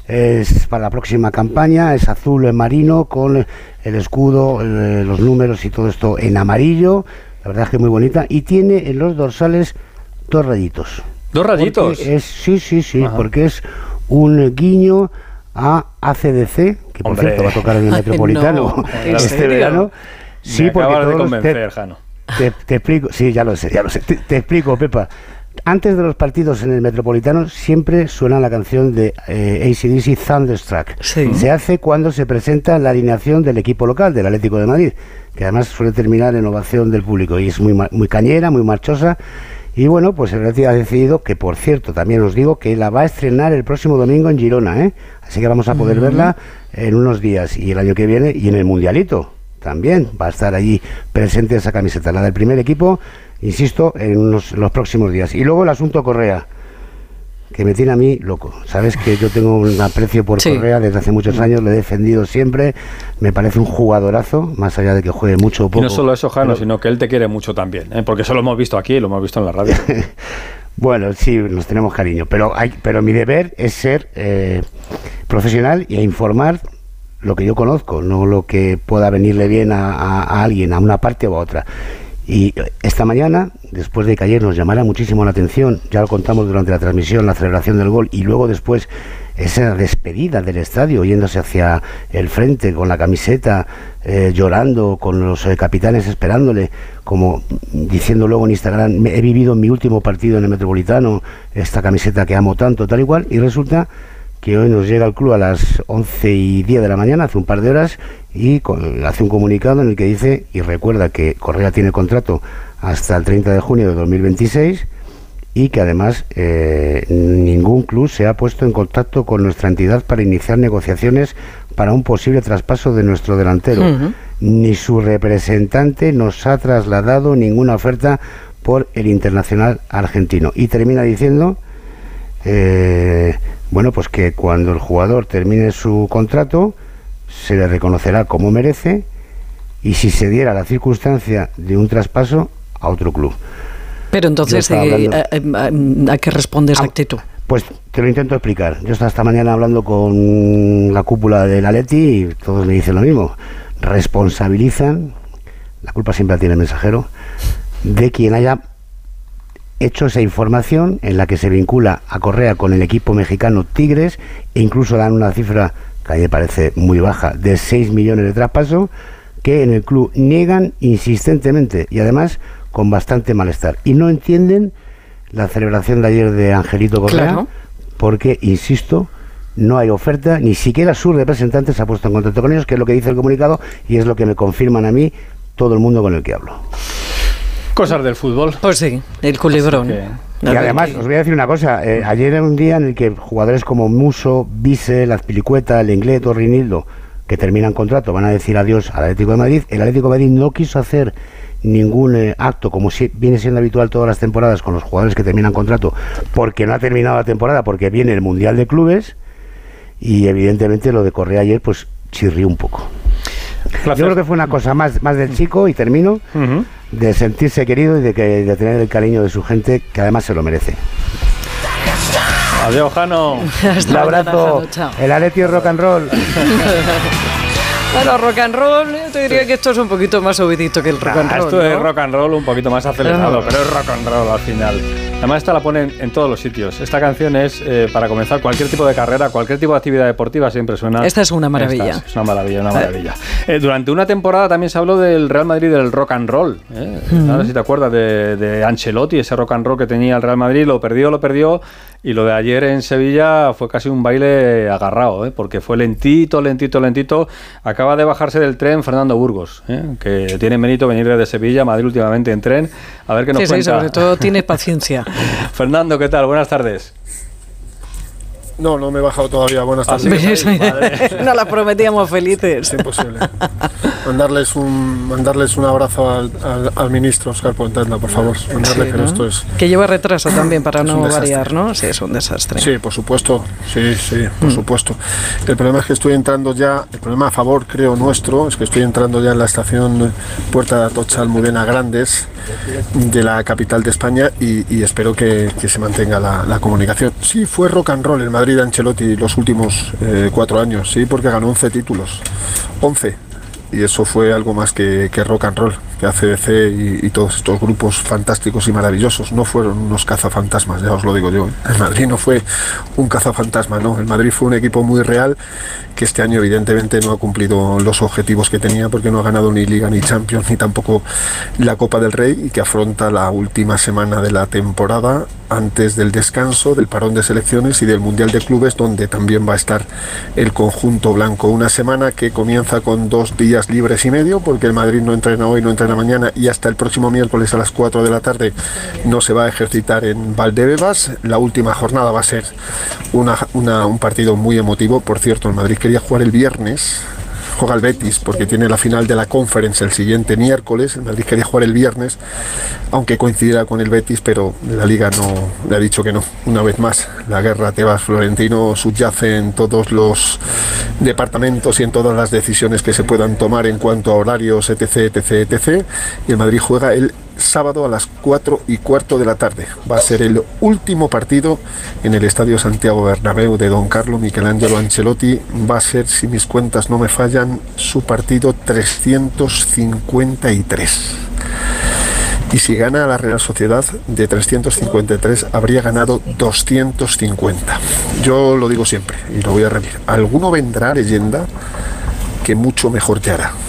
Es para la próxima campaña, es azul marino con el escudo, eh, los números y todo esto en amarillo. La verdad es que muy bonita. Y tiene en los dorsales dos rayitos. ¿Dos rayitos? Porque es, sí, sí, sí, Ajá. porque es un guiño a A C D C, que por Hombre. cierto va a tocar en el Metropolitano No, ¿en este serio? verano. Sí, Me porque acabas de todos los- convencer, Jano. te, te explico, sí, ya lo sé, ya lo sé. Te, te explico, Pepa. Antes de los partidos en el Metropolitano siempre suena la canción de eh, A C D C Thunderstruck. Sí. Se hace cuando se presenta la alineación del equipo local, del Atlético de Madrid, que además suele terminar en ovación del público y es muy, ma- muy cañera, muy marchosa. Y bueno, pues el Atlético ha decidido, que por cierto, también os digo, que la va a estrenar el próximo domingo en Girona, ¿eh? Así que vamos a poder Ujú. verla en unos días y el año que viene y en el Mundialito. También va a estar allí presente esa camiseta, la del primer equipo, insisto, en unos, los próximos días. Y luego el asunto Correa. que me tiene a mí loco. Sabes que yo tengo un aprecio por sí. Correa desde hace muchos años, lo he defendido siempre, me parece un jugadorazo, más allá de que juegue mucho o poco. Y no solo eso, Jano, pero... sino que él te quiere mucho también, ¿eh? Porque eso lo hemos visto aquí y lo hemos visto en la radio. Bueno, sí, nos tenemos cariño, pero hay, pero mi deber es ser eh, profesional y a informar lo que yo conozco, no lo que pueda venirle bien a, a, a alguien, a una parte o a otra. Y esta mañana, después de que ayer nos llamara muchísimo la atención, ya lo contamos durante la transmisión, la celebración del gol, y luego después esa despedida del estadio, yéndose hacia el frente con la camiseta, eh, llorando, con los eh, capitanes esperándole, como diciendo luego en Instagram, he vivido mi último partido en el Metropolitano, esta camiseta que amo tanto, tal y cual, y resulta que hoy nos llega al club a las once y diez de la mañana, hace un par de horas, y con, hace un comunicado en el que dice, y recuerda que Correa tiene contrato hasta el treinta de junio de dos mil veintiséis, y que además eh, ningún club se ha puesto en contacto con nuestra entidad para iniciar negociaciones para un posible traspaso de nuestro delantero. Uh-huh. Ni su representante nos ha trasladado ninguna oferta por el internacional argentino. Y termina diciendo... Eh, bueno, pues que cuando el jugador termine su contrato se le reconocerá como merece, y si se diera la circunstancia de un traspaso a otro club. Pero entonces, eh, ¿a, a, a qué responde esa actitud? Pues te lo intento explicar. Yo estaba esta mañana hablando con la cúpula del Atleti y todos me dicen lo mismo. Responsabilizan, la culpa siempre la tiene el mensajero, de quien haya hecho esa información en la que se vincula a Correa con el equipo mexicano Tigres, e incluso dan una cifra que a mí me parece muy baja, de seis millones de traspaso, que en el club niegan insistentemente y además con bastante malestar. Y no entienden la celebración de ayer de Angelito Correa, claro, porque, insisto, no hay oferta, ni siquiera su representante se ha puesto en contacto con ellos, que es lo que dice el comunicado y es lo que me confirman a mí todo el mundo con el que hablo. Cosas del fútbol. Pues sí, el culebrón. Y además, os voy a decir una cosa, eh, ayer era un día en el que jugadores como Muso, Bissell, Azpilicueta, Lenglet o Rinildo, que terminan contrato, van a decir adiós al Atlético de Madrid. El Atlético de Madrid no quiso hacer ningún eh, acto, como si viene siendo habitual todas las temporadas con los jugadores que terminan contrato, porque no ha terminado la temporada, porque viene el Mundial de Clubes, y evidentemente lo de Correa ayer pues chirrió un poco. Gracias. Yo creo que fue una cosa más, más del chico, y termino, uh-huh, de sentirse querido y de, que, de tener el cariño de su gente, que además se lo merece. Adiós, Jano. Un abrazo. El Atleti es rock and roll. Bueno, rock and roll, yo te diría que esto es un poquito más subidito que el rock nah, and roll. Esto, ¿no?, es rock and roll un poquito más acelerado, pero es rock and roll al final. Además, esta la ponen en todos los sitios. Esta canción es eh, para comenzar cualquier tipo de carrera, cualquier tipo de actividad deportiva, siempre suena. Esta es una maravilla. Esta es una maravilla, una maravilla. Eh, durante una temporada también se habló del Real Madrid del rock and roll. ¿eh? Uh-huh. No sé si te acuerdas de, de Ancelotti, ese rock and roll que tenía el Real Madrid, lo perdió, lo perdió. Y lo de ayer en Sevilla fue casi un baile agarrado, ¿eh? Porque fue lentito, lentito, lentito. Acaba de bajarse del tren Fernando Burgos, ¿eh? Que tiene mérito venir desde Sevilla a Madrid últimamente en tren. A ver qué nos sí, cuenta. Sí, sobre todo tiene paciencia. Fernando, ¿qué tal? Buenas tardes. No, no me he bajado todavía. Buenas tardes. No la prometíamos felices. Es imposible. Mandarles un, mandarles un abrazo al, al, al ministro Óscar Puentenda, por favor. Mandarle sí, que ¿no? esto es... Que lleva retraso también para no variar, ¿no? Sí, es un desastre. Sí, por supuesto. Sí, sí, por mm. supuesto. El problema es que estoy entrando ya, el problema a favor, creo, nuestro, es que estoy entrando ya en la estación Puerta de Atocha, Almudena Grandes, de la capital de España, y, y espero que, que se mantenga la, la comunicación. Sí, fue rock and roll el Madrid de Ancelotti los últimos eh, cuatro años, sí, porque ganó once títulos, once, y eso fue algo más que, que rock and roll, que A C D C y, y todos estos grupos fantásticos y maravillosos no fueron unos cazafantasmas, ya os lo digo yo. El Madrid no fue un cazafantasma, no, el Madrid fue un equipo muy real, que este año evidentemente no ha cumplido los objetivos que tenía, porque no ha ganado ni Liga ni Champions, ni tampoco la Copa del Rey, y que afronta la última semana de la temporada antes del descanso, del parón de selecciones y del Mundial de Clubes, donde también va a estar el conjunto blanco. Una semana que comienza con dos días libres y medio, porque el Madrid no entrena hoy, no entrena mañana, y hasta el próximo miércoles a las cuatro de la tarde no se va a ejercitar en Valdebebas. La última jornada va a ser una, una, un partido muy emotivo. Por cierto, el Madrid quería jugar el viernes, juega el Betis porque tiene la final de la Conference el siguiente miércoles. El Madrid quería jugar el viernes, aunque coincidiera con el Betis, pero la Liga no le ha dicho que no. Una vez más, la guerra Tebas-Florentino subyace en todos los departamentos y en todas las decisiones que se puedan tomar en cuanto a horarios, etc, etc, etc. Y el Madrid juega el sábado a las cuatro y cuarto de la tarde. Va a ser el último partido en el Estadio Santiago Bernabéu de Don Carlo Michelangelo Ancelotti. Va a ser, si mis cuentas no me fallan, su partido trescientos cincuenta y tres. Y si gana la Real Sociedad, de trescientos cincuenta y tres habría ganado doscientos cincuenta. Yo lo digo siempre y lo voy a repetir. Alguno vendrá, leyenda, que mucho mejor te hará.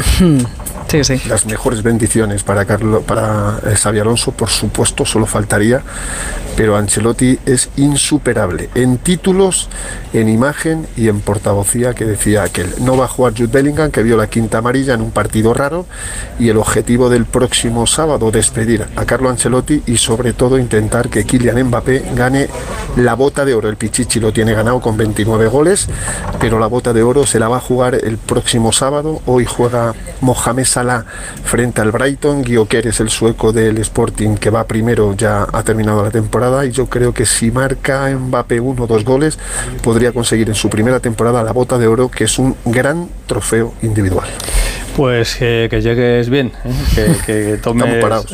Sí, sí. Las mejores bendiciones para Carlo, para Xabi Alonso, por supuesto, solo faltaría, pero Ancelotti es insuperable en títulos, en imagen y en portavocía, que decía aquel. No va a jugar Jude Bellingham, que vio la quinta amarilla en un partido raro, y el objetivo del próximo sábado, despedir a Carlo Ancelotti y sobre todo intentar que Kylian Mbappé gane la bota de oro. El Pichichi lo tiene ganado con veintinueve goles, pero la bota de oro se la va a jugar el próximo sábado. Hoy juega Mohamed Salah frente al Brighton. Gyökeres, el sueco del Sporting, que va primero, ya ha terminado la temporada, y yo creo que si marca Mbappé uno o dos goles podría conseguir en su primera temporada la bota de oro, que es un gran trofeo individual. Pues que, que llegues bien, ¿eh? que, que tomes... Estamos parados.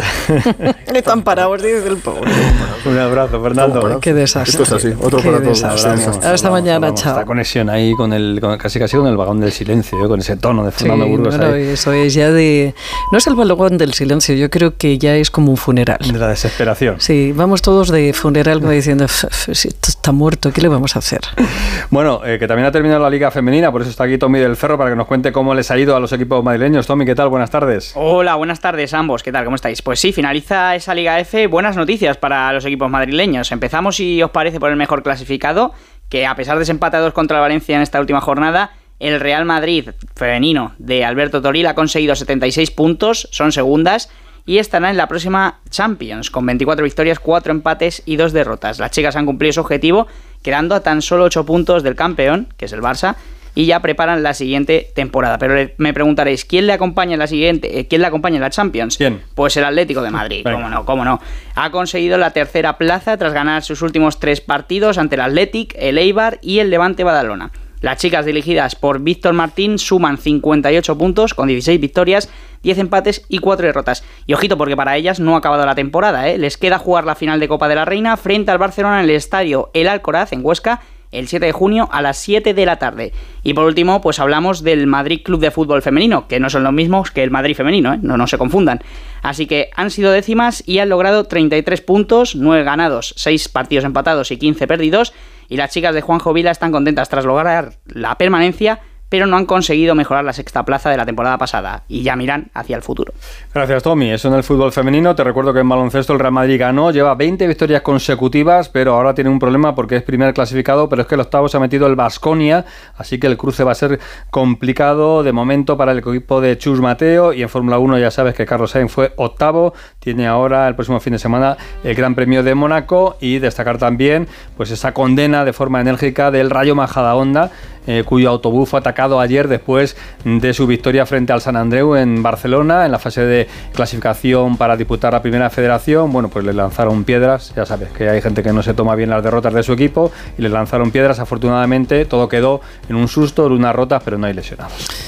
Están parados, dice el pobre. Un abrazo, Fernando. Qué desastre. Esto es así, otro Qué para todos. Desastre. Hasta Hasta mañana, chao. Esta conexión ahí con el, con, casi casi con el vagón del silencio, ¿eh? Con ese tono de Fernando Sí, Burgos. no, no, ahí. eso es ya de... No es el vagón del silencio, yo creo que ya es como un funeral. De la desesperación. Sí, vamos todos de funeral como diciendo, si esto está muerto, ¿qué le vamos a hacer? Bueno, eh, que también ha terminado la Liga Femenina, por eso está aquí Tommy del Ferro para que nos cuente cómo les ha ido a los equipos madrileños. Tommy, ¿qué tal? Buenas tardes. Hola, buenas tardes a ambos. ¿Qué tal? ¿Cómo estáis? Pues sí, finaliza esa Liga F. Buenas noticias para los equipos madrileños. Empezamos, si os parece, por el mejor clasificado, que a pesar de ese empate a dos contra el Valencia en esta última jornada, el Real Madrid femenino de Alberto Toril ha conseguido setenta y seis puntos, son segundas, y estará en la próxima Champions, con veinticuatro victorias, cuatro empates y dos derrotas. Las chicas han cumplido su objetivo, quedando a tan solo ocho puntos del campeón, que es el Barça, y ya preparan la siguiente temporada. Pero me preguntaréis, ¿quién le acompaña en la siguiente? ¿Quién le acompaña en la Champions? ¿Quién? Pues el Atlético de Madrid, Venga. cómo no, cómo no. Ha conseguido la tercera plaza tras ganar sus últimos tres partidos ante el Athletic, el Eibar y el Levante Badalona. Las chicas dirigidas por Víctor Martín suman cincuenta y ocho puntos con dieciséis victorias, diez empates y cuatro derrotas. Y ojito, porque para ellas no ha acabado la temporada, ¿eh? Les queda jugar la final de Copa de la Reina frente al Barcelona en el estadio El Alcoraz en Huesca el siete de junio a las siete de la tarde. Y por último, pues hablamos del Madrid Club de Fútbol Femenino, que no son los mismos que el Madrid Femenino, ¿eh? No, no se confundan. Así que han sido décimas y han logrado treinta y tres puntos, nueve ganados, seis partidos empatados y quince perdidos. Y las chicas de Juanjo Vila están contentas tras lograr la permanencia, pero no han conseguido mejorar la sexta plaza de la temporada pasada y ya miran hacia el futuro. Gracias, Tommy. Eso en el fútbol femenino. Te recuerdo que en baloncesto el Real Madrid ganó, lleva veinte victorias consecutivas, pero ahora tiene un problema porque es primer clasificado, pero es que el octavo se ha metido el Baskonia, así que el cruce va a ser complicado de momento para el equipo de Chus Mateo. Y en Fórmula uno ya sabes que Carlos Sainz fue octavo, tiene ahora el próximo fin de semana el Gran Premio de Mónaco. Y destacar también pues esa condena de forma enérgica del Rayo Majadahonda, eh, cuyo autobús fue atacado ayer después de su victoria frente al San Andreu en Barcelona en la fase de clasificación para disputar la primera federación. Bueno, pues le lanzaron piedras, ya sabes que hay gente que no se toma bien las derrotas de su equipo, y le lanzaron piedras. Afortunadamente todo quedó en un susto, en unas rotas, pero no hay lesionados.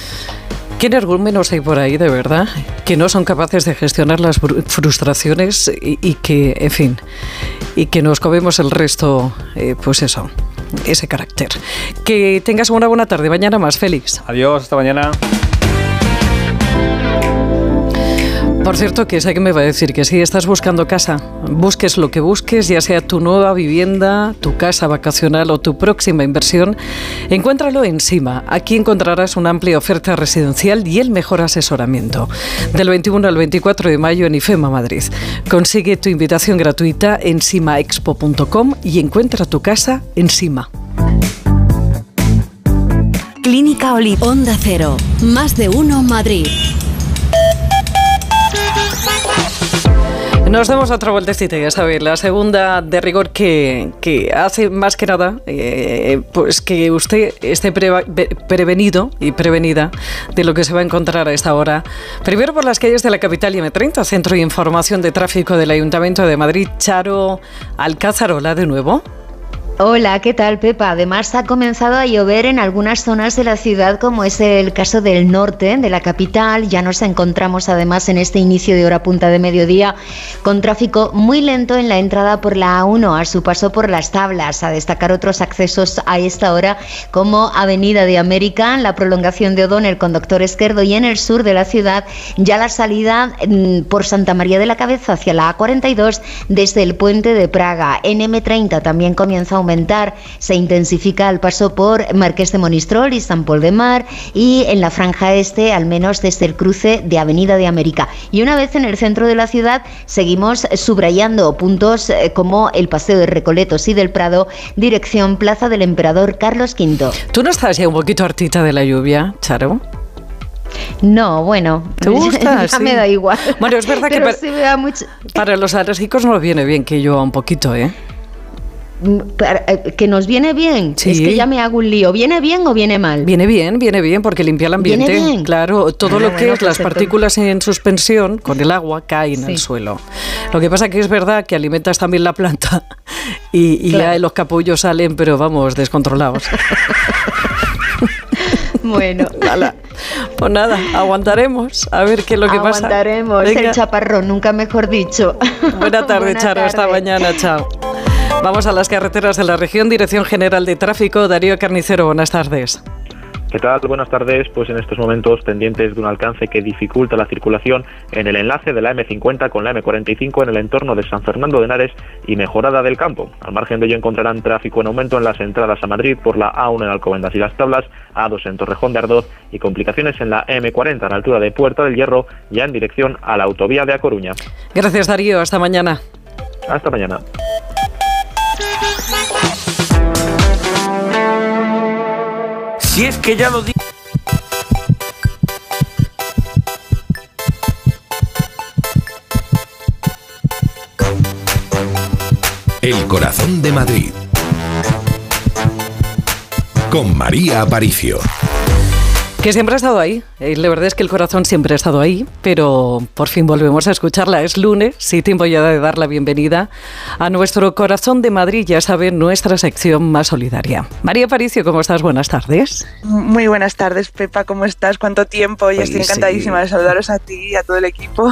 ¿Qué argumentos hay por ahí, de verdad, que no son capaces de gestionar las frustraciones y, y que, en fin, y que nos comemos el resto, eh, pues eso, ese carácter? Que tengas una buena tarde. Mañana más, Félix. Adiós, hasta mañana. Por cierto, que sé que me va a decir que si estás buscando casa, busques lo que busques, ya sea tu nueva vivienda, tu casa vacacional o tu próxima inversión, encuéntralo en Sima. Aquí encontrarás una amplia oferta residencial y el mejor asesoramiento. Del veintiuno al veinticuatro de mayo en IFEMA Madrid. Consigue tu invitación gratuita en simaexpo punto com y encuentra tu casa en Sima. Clínica Oliva. Onda Cero. Más de uno Madrid. Nos damos otra vueltecita, ya sabéis, la segunda de rigor que, que hace más que nada eh, pues que usted esté preva, prevenido y prevenida de lo que se va a encontrar a esta hora. Primero por las calles de la capital y eme treinta, Centro de Información de Tráfico del Ayuntamiento de Madrid. Charo Alcázar, hola de nuevo. Hola, ¿qué tal, Pepa? Además ha comenzado a llover en algunas zonas de la ciudad, como es el caso del norte de la capital. Ya nos encontramos además en este inicio de hora punta de mediodía con tráfico muy lento en la entrada por la A uno a su paso por Las Tablas. A destacar otros accesos a esta hora como Avenida de América, la prolongación de O'Donnell con Doctor Esquerdo, y en el sur de la ciudad ya la salida por Santa María de la Cabeza hacia la A cuarenta y dos desde el puente de Praga. En eme treinta también comienza a aumentar, se intensifica el paso por Marqués de Monistrol y San Pol de Mar, y en la franja este al menos desde el cruce de Avenida de América. Y una vez en el centro de la ciudad seguimos subrayando puntos como el Paseo de Recoletos y del Prado, dirección Plaza del Emperador Carlos quinto. ¿Tú no estás ya un poquito hartita de la lluvia, Charo? No, bueno, ¿te gusta? Ya sí. me da igual. Bueno, es verdad que Pero para, sí me da mucho... para los alérgicos nos viene bien que llueva un poquito, ¿eh? Que nos viene bien, sí. Es que ya me hago un lío. ¿Viene bien o viene mal? Viene bien, viene bien, porque limpia el ambiente. ¿Viene bien? Claro, todo ah, lo que bueno, es las partículas en suspensión con el agua caen sí. al suelo. Lo que pasa que es verdad que alimentas también la planta y, y claro. ya los capullos salen, pero vamos, descontrolados. Bueno, Lala. Pues nada, aguantaremos a ver qué es lo que pasa. Aguantaremos el chaparrón, nunca mejor dicho. Buena tarde, Buena Charo, tarde. Hasta mañana, chao. Vamos a las carreteras de la región. Dirección General de Tráfico, Darío Carnicero, buenas tardes. ¿Qué tal? Buenas tardes. Pues en estos momentos pendientes de un alcance que dificulta la circulación en el enlace de la eme cincuenta con la eme cuarenta y cinco en el entorno de San Fernando de Henares y Mejorada del Campo. Al margen de ello encontrarán tráfico en aumento en las entradas a Madrid por la A uno en Alcobendas y Las Tablas, A dos en Torrejón de Ardoz y complicaciones en la eme cuarenta a la altura de Puerta del Hierro, ya en dirección a la autovía de A Coruña. Gracias, Darío. Hasta mañana. Hasta mañana. Si es que ya lo digo. El corazón de Madrid. Con María Aparicio. Que siempre ha estado ahí. La verdad es que el corazón siempre ha estado ahí, pero por fin volvemos a escucharla. Es lunes, sí, tiempo ya de dar la bienvenida a nuestro corazón de Madrid, ya saben, nuestra sección más solidaria. María Aparicio, ¿cómo estás? Buenas tardes. Muy buenas tardes, Pepa, ¿cómo estás? ¿Cuánto tiempo? Y estoy encantadísima sí. de saludaros a ti y a todo el equipo.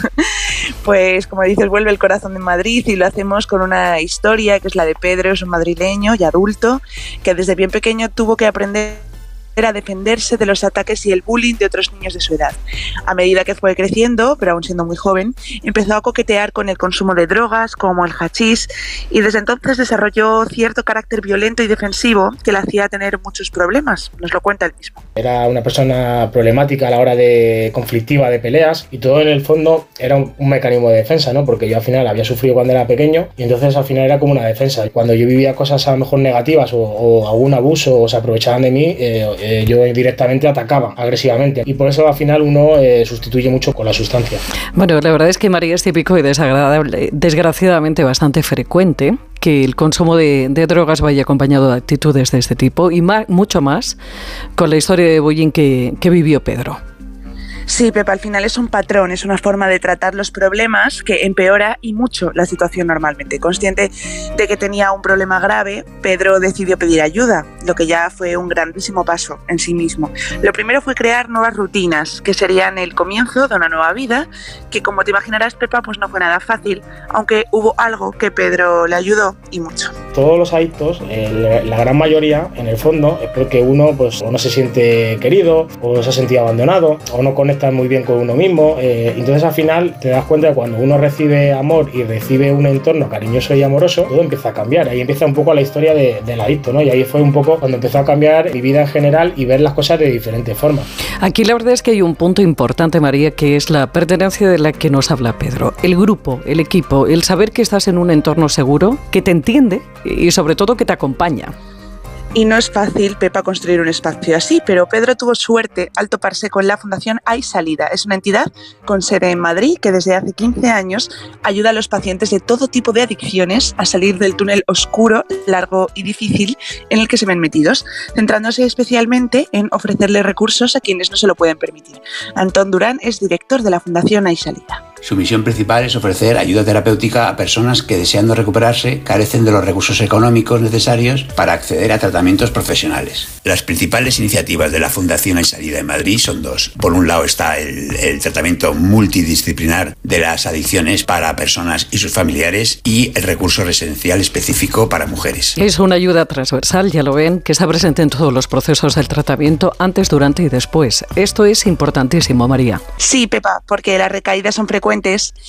Pues, como dices, vuelve el corazón de Madrid y lo hacemos con una historia que es la de Pedro, es un madrileño y adulto que desde bien pequeño tuvo que aprender a defenderse de los ataques y el bullying de otros niños de su edad. A medida que fue creciendo, pero aún siendo muy joven, empezó a coquetear con el consumo de drogas como el hachís y desde entonces desarrolló cierto carácter violento y defensivo que le hacía tener muchos problemas. Nos lo cuenta él mismo. Era una persona problemática a la hora de conflictiva, de peleas, y todo en el fondo era un, un mecanismo de defensa, ¿no? Porque yo al final había sufrido cuando era pequeño y entonces al final era como una defensa. Cuando yo vivía cosas a lo mejor negativas o, o algún abuso o se aprovechaban de mí, eh, eh, yo directamente atacaba agresivamente y por eso al final uno eh, sustituye mucho con la sustancia. Bueno, la verdad es que, María, es típico y desagradable, desgraciadamente bastante frecuente que el consumo de, de drogas vaya acompañado de actitudes de este tipo y más, mucho más con la historia de bullying que, que vivió Pedro. Sí, Pepa, al final es un patrón, es una forma de tratar los problemas que empeora y mucho la situación normalmente. Consciente de que tenía un problema grave, Pedro decidió pedir ayuda, lo que ya fue un grandísimo paso en sí mismo. Lo primero fue crear nuevas rutinas, que serían el comienzo de una nueva vida, que como te imaginarás, Pepa, pues no fue nada fácil, aunque hubo algo que Pedro le ayudó y mucho. Todos los adictos, eh, la gran mayoría, en el fondo, es porque uno pues o no se siente querido, o se ha sentido abandonado, o no conecta muy bien con uno mismo, eh, entonces al final te das cuenta de que cuando uno recibe amor y recibe un entorno cariñoso y amoroso, todo empieza a cambiar. Ahí empieza un poco la historia de, del adicto, ¿no? Y ahí fue un poco cuando empezó a cambiar mi vida en general y ver las cosas de diferentes formas. Aquí la verdad es que hay un punto importante, María, que es la pertenencia de la que nos habla Pedro. El grupo, el equipo, el saber que estás en un entorno seguro, que te entiende y sobre todo que te acompaña. Y no es fácil, Pepa, construir un espacio así, pero Pedro tuvo suerte al toparse con la Fundación Hay Salida. Es una entidad con sede en Madrid que desde hace quince años ayuda a los pacientes de todo tipo de adicciones a salir del túnel oscuro, largo y difícil en el que se ven metidos, centrándose especialmente en ofrecerles recursos a quienes no se lo pueden permitir. Antón Durán es director de la Fundación Hay Salida. Su misión principal es ofrecer ayuda terapéutica a personas que, deseando recuperarse, carecen de los recursos económicos necesarios para acceder a tratamientos profesionales. Las principales iniciativas de la Fundación Hay Salida en Madrid son dos. Por un lado está el, el tratamiento multidisciplinar de las adicciones para personas y sus familiares y el recurso residencial específico para mujeres. Es una ayuda transversal, ya lo ven, que está presente en todos los procesos del tratamiento, antes, durante y después. Esto es importantísimo, María. Sí, Pepa, porque las recaídas son frecuentes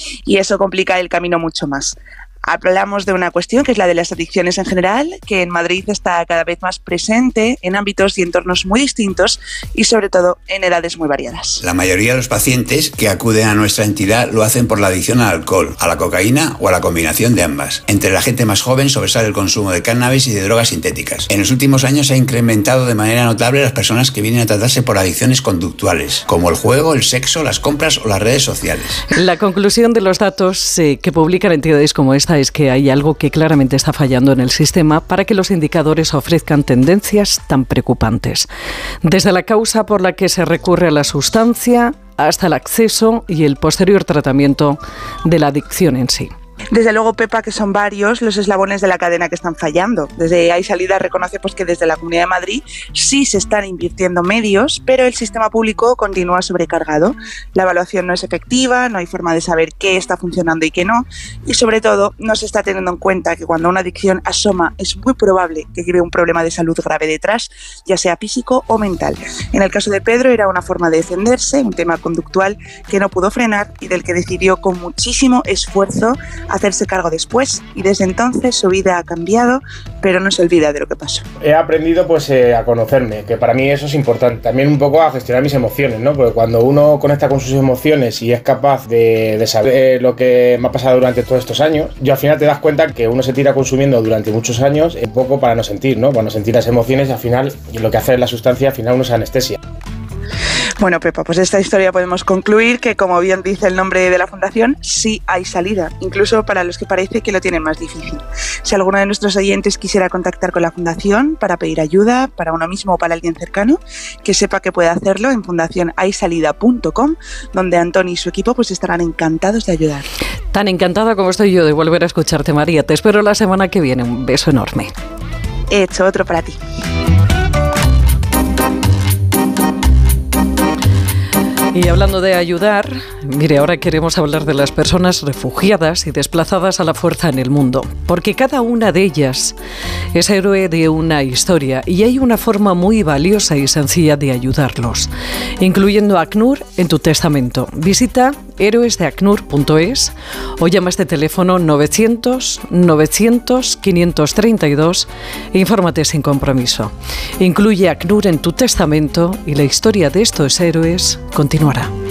y eso complica el camino mucho más. Hablamos de una cuestión que es la de las adicciones en general, que en Madrid está cada vez más presente en ámbitos y entornos muy distintos y sobre todo en edades muy variadas. La mayoría de los pacientes que acuden a nuestra entidad lo hacen por la adicción al alcohol, a la cocaína o a la combinación de ambas. Entre la gente más joven sobresale el consumo de cannabis y de drogas sintéticas. En los últimos años se ha incrementado de manera notable las personas que vienen a tratarse por adicciones conductuales, como el juego, el sexo, las compras o las redes sociales. La conclusión de los datos eh, que publican entidades como esta es que hay algo que claramente está fallando en el sistema para que los indicadores ofrezcan tendencias tan preocupantes. Desde la causa por la que se recurre a la sustancia hasta el acceso y el posterior tratamiento de la adicción en sí. Desde luego, Pepa, que son varios los eslabones de la cadena que están fallando. Desde Hay Salida reconoce pues, que desde la Comunidad de Madrid sí se están invirtiendo medios, pero el sistema público continúa sobrecargado. La evaluación no es efectiva, no hay forma de saber qué está funcionando y qué no, y sobre todo no se está teniendo en cuenta que cuando una adicción asoma es muy probable que lleve un problema de salud grave detrás, ya sea físico o mental. En el caso de Pedro era una forma de defenderse, un tema conductual que no pudo frenar y del que decidió con muchísimo esfuerzo hacerse cargo después, y desde entonces su vida ha cambiado, pero no se olvida de lo que pasó. He aprendido pues eh, a conocerme, que para mí eso es importante, también un poco a gestionar mis emociones, ¿no? Porque cuando uno conecta con sus emociones y es capaz de, de saber eh, lo que me ha pasado durante todos estos años, yo al final te das cuenta que uno se tira consumiendo durante muchos años un poco para no sentir, ¿no? Para no sentir las emociones, y al final y lo que hace la sustancia, al final uno se anestesia. Bueno, Pepa, pues de esta historia podemos concluir que, como bien dice el nombre de la fundación, sí hay salida, incluso para los que parece que lo tienen más difícil. Si alguno de nuestros oyentes quisiera contactar con la fundación para pedir ayuda para uno mismo o para alguien cercano, que sepa que puede hacerlo en fundación hay salida punto com, donde Antón y su equipo pues estarán encantados de ayudar. Tan encantada como estoy yo de volver a escucharte, María. Te espero la semana que viene. Un beso enorme. He hecho otro para ti. Y hablando de ayudar, mire, ahora queremos hablar de las personas refugiadas y desplazadas a la fuerza en el mundo, porque cada una de ellas es héroe de una historia y hay una forma muy valiosa y sencilla de ayudarlos, incluyendo a ACNUR en tu testamento. Visita héroes de acnur punto es o llama a este teléfono novecientos novecientos quinientos treinta y dos e infórmate sin compromiso. Incluye ACNUR en tu testamento y la historia de estos héroes continuará.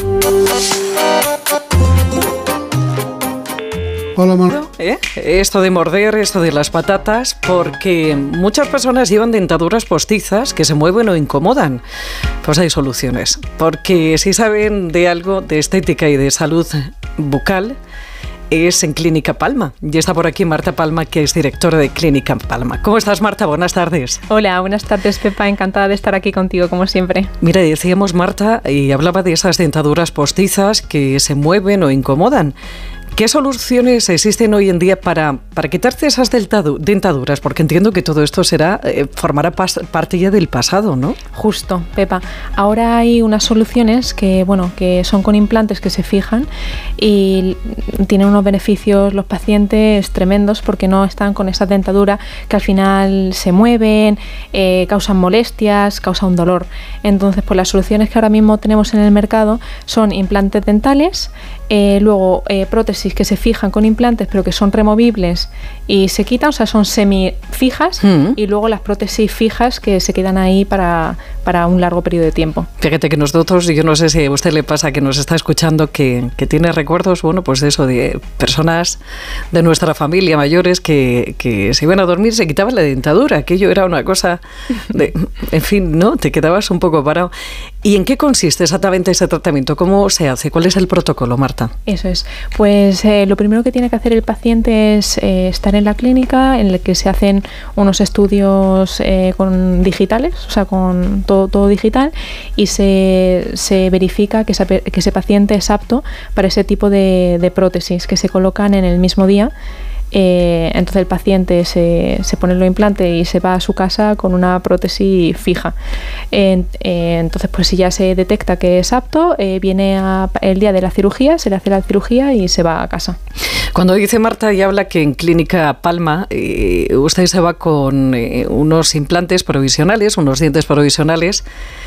Hola, Mar- ¿Eh? Esto de morder, esto de las patatas, porque muchas personas llevan dentaduras postizas que se mueven o incomodan. Pues hay soluciones, porque si saben de algo de estética y de salud bucal, es en Clínica Palma. Y está por aquí Marta Palma, que es directora de Clínica Palma. ¿Cómo estás, Marta? Buenas tardes. Hola, buenas tardes, Pepa. Encantada de estar aquí contigo, como siempre. Mira, decíamos, Marta, y hablaba de esas dentaduras postizas que se mueven o incomodan. ¿Qué soluciones existen hoy en día para, para quitarte esas dentaduras? Porque entiendo que todo esto será eh, formará pas, parte ya del pasado, ¿no? Justo, Pepa. Ahora hay unas soluciones que, bueno, que son con implantes que se fijan y tienen unos beneficios los pacientes tremendos porque no están con esa dentadura que al final se mueven, eh, causan molestias, causan dolor. Entonces, pues las soluciones que ahora mismo tenemos en el mercado son implantes dentales Eh, luego, eh, prótesis que se fijan con implantes, pero que son removibles y se quitan, o sea, son semifijas, mm. y luego las prótesis fijas que se quedan ahí para, para un largo periodo de tiempo. Fíjate que nosotros, yo no sé si a usted le pasa que nos está escuchando, que, que tiene recuerdos, bueno, pues de eso, de personas de nuestra familia mayores que, que se iban a dormir, se quitaban la dentadura, aquello era una cosa de, en fin, ¿no? Te quedabas un poco parado. ¿Y en qué consiste exactamente ese tratamiento? ¿Cómo se hace? ¿Cuál es el protocolo, Marta? Eso es. Pues eh, lo primero que tiene que hacer el paciente es eh, estar en la clínica, en el que se hacen unos estudios eh, con digitales, o sea, con todo, todo digital, y se, se verifica que, esa, que ese paciente es apto para ese tipo de, de prótesis que se colocan en el mismo día. Eh, entonces el paciente se, se pone los implantes y se va a su casa con una prótesis fija. Eh, eh, entonces, pues si ya se detecta que es apto, eh, viene a, el día de la cirugía, se le hace la cirugía y se va a casa. Cuando dice Marta y habla que en Clínica Palma eh, usted se va con eh, unos implantes provisionales, unos dientes provisionales,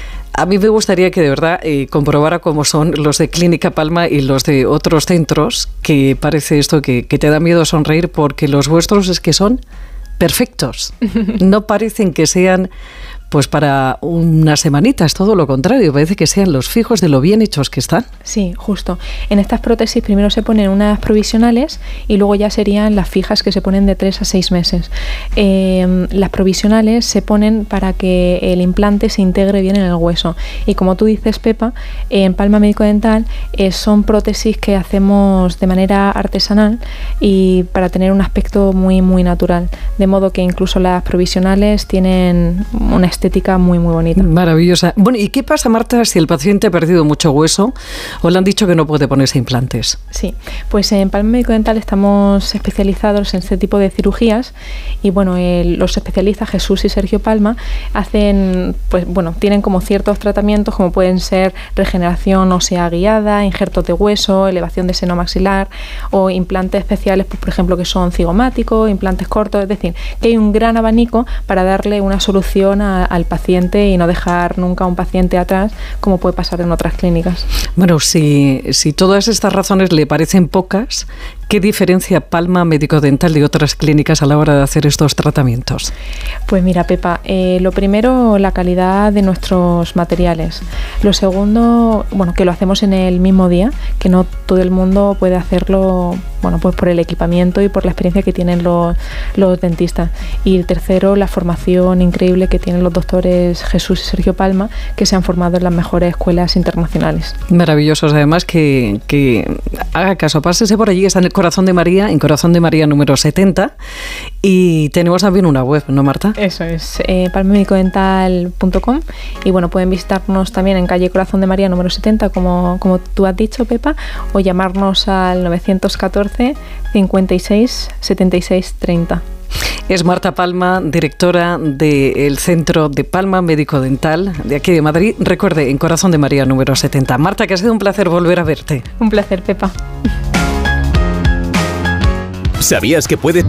a mí me gustaría que de verdad eh, comprobara cómo son los de Clínica Palma y los de otros centros, que parece esto que, que te da miedo sonreír, porque los vuestros es que son perfectos. No parecen que sean pues para unas semanitas, todo lo contrario, parece que sean los fijos de lo bien hechos que están. Sí, justo. En estas prótesis primero se ponen unas provisionales y luego ya serían las fijas que se ponen de tres a seis meses. Eh, las provisionales se ponen para que el implante se integre bien en el hueso. Y como tú dices, Pepa, en Palma Médico Dental eh, son prótesis que hacemos de manera artesanal y para tener un aspecto muy, muy natural. De modo que incluso las provisionales tienen una estética muy, muy bonita. Maravillosa. Bueno, ¿y qué pasa, Marta, si el paciente ha perdido mucho hueso o le han dicho que no puede ponerse implantes? Sí, pues en Palma Médico Dental estamos especializados en este tipo de cirugías y bueno, el, los especialistas Jesús y Sergio Palma hacen, pues bueno, tienen como ciertos tratamientos como pueden ser regeneración ósea guiada, injertos de hueso, elevación de seno maxilar o implantes especiales, pues por ejemplo, que son cigomáticos, implantes cortos, es decir, que hay un gran abanico para darle una solución a al paciente y no dejar nunca a un paciente atrás, como puede pasar en otras clínicas. Bueno, si, si todas estas razones le parecen pocas, ¿qué diferencia Palma Médico Dental de otras clínicas a la hora de hacer estos tratamientos? Pues mira, Pepa, eh, lo primero, la calidad de nuestros materiales. Lo segundo, bueno, que lo hacemos en el mismo día, que no todo el mundo puede hacerlo, bueno, pues por el equipamiento y por la experiencia que tienen los, los dentistas. Y el tercero, la formación increíble que tienen los doctores Jesús y Sergio Palma, que se han formado en las mejores escuelas internacionales. Maravillosos, además que, que haga caso, pásese por allí, está en el Corazón de María, en Corazón de María número setenta, y tenemos también una web, ¿no, Marta? Eso es, eh, palma médico dental punto com, y bueno, pueden visitarnos también en calle Corazón de María número setenta, como, como tú has dicho, Pepa, o llamarnos al novecientos catorce, cincuenta y seis, setenta y seis, treinta. Es Marta Palma, directora del Centro de Palma Médico Dental de aquí de Madrid. Recuerde, en Corazón de María número setenta. Marta, que ha sido un placer volver a verte. Un placer, Pepa. ¿Sabías que puede...?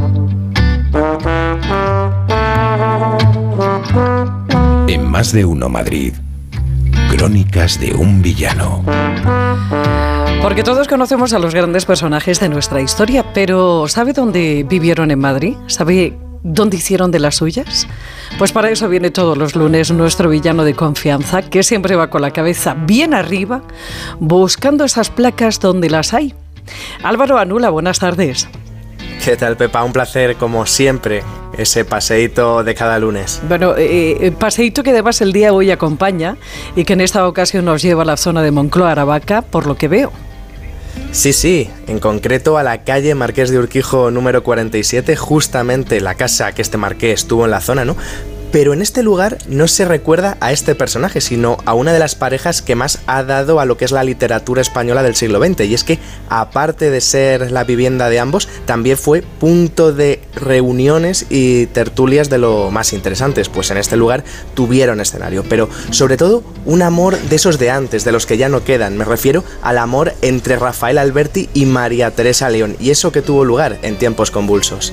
En Más de Uno Madrid, Crónicas de un villano. Porque todos conocemos a los grandes personajes de nuestra historia, pero ¿sabe dónde vivieron en Madrid? ¿Sabe dónde hicieron de las suyas? Pues para eso viene todos los lunes nuestro villano de confianza, que siempre va con la cabeza bien arriba, buscando esas placas donde las hay. Álvaro Anula, buenas tardes. ¿Qué tal, Pepa? Un placer, como siempre, ese paseíto de cada lunes. Bueno, eh, paseíto que además el día hoy acompaña y que en esta ocasión nos lleva a la zona de Moncloa, Aravaca, por lo que veo. Sí, sí, en concreto a la calle Marqués de Urquijo número cuarenta y siete, justamente la casa que este marqués tuvo en la zona, ¿no? Pero en este lugar no se recuerda a este personaje, sino a una de las parejas que más ha dado a lo que es la literatura española del siglo veinte. Y es que, aparte de ser la vivienda de ambos, también fue punto de reuniones y tertulias de lo más interesantes, pues en este lugar tuvieron escenario. Pero, sobre todo, un amor de esos de antes, de los que ya no quedan. Me refiero al amor entre Rafael Alberti y María Teresa León, y eso que tuvo lugar en tiempos convulsos.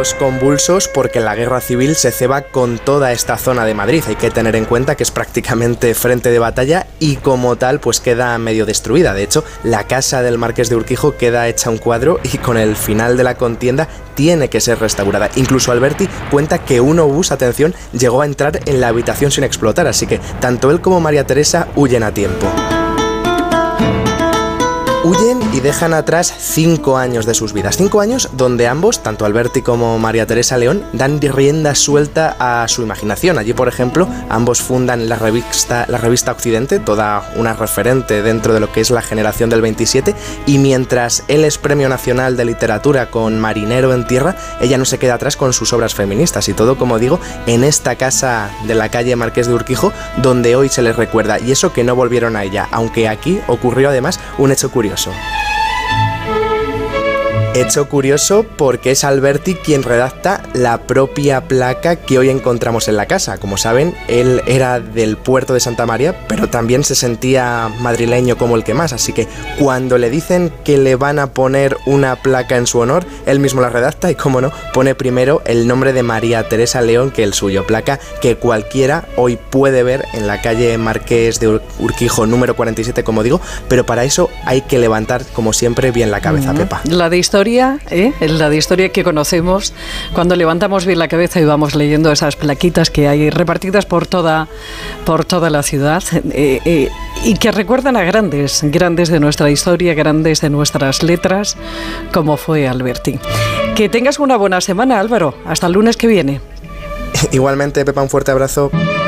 momentos convulsos porque la guerra civil se ceba con toda esta zona de Madrid. Hay que tener en cuenta que es prácticamente frente de batalla y como tal pues queda medio destruida. De hecho, la casa del Marqués de Urquijo queda hecha un cuadro y con el final de la contienda tiene que ser restaurada. Incluso Alberti cuenta que un obús, atención, llegó a entrar en la habitación sin explotar, así que tanto él como María Teresa huyen a tiempo. Huyen y dejan atrás cinco años de sus vidas. Cinco años donde ambos, tanto Alberti como María Teresa León, dan rienda suelta a su imaginación. Allí, por ejemplo, ambos fundan la revista, la revista Occidente, toda una referente dentro de lo que es la generación del veintisiete, y mientras él es Premio Nacional de Literatura con Marinero en Tierra, ella no se queda atrás con sus obras feministas. Y todo, como digo, en esta casa de la calle Marqués de Urquijo, donde hoy se les recuerda. Y eso que no volvieron a ella, aunque aquí ocurrió además un hecho curioso. Hecho curioso porque es Alberti quien redacta la propia placa que hoy encontramos en la casa. Como saben, él era del puerto de Santa María, pero también se sentía madrileño como el que más, así que cuando le dicen que le van a poner una placa en su honor, él mismo la redacta y, como no, pone primero el nombre de María Teresa León que el suyo, placa que cualquiera hoy puede ver en la calle Marqués de Urquijo número cuarenta y siete, como digo, pero para eso hay que levantar, como siempre, bien la cabeza, uh-huh. Pepa. La de historia ¿Eh? la de historia que conocemos cuando levantamos bien la cabeza y vamos leyendo esas plaquitas que hay repartidas por toda, por toda la ciudad eh, eh, y que recuerdan a grandes, grandes de nuestra historia, grandes de nuestras letras, como fue Alberti. Que tengas una buena semana, Álvaro. Hasta el lunes que viene. Igualmente, Pepa, un fuerte abrazo.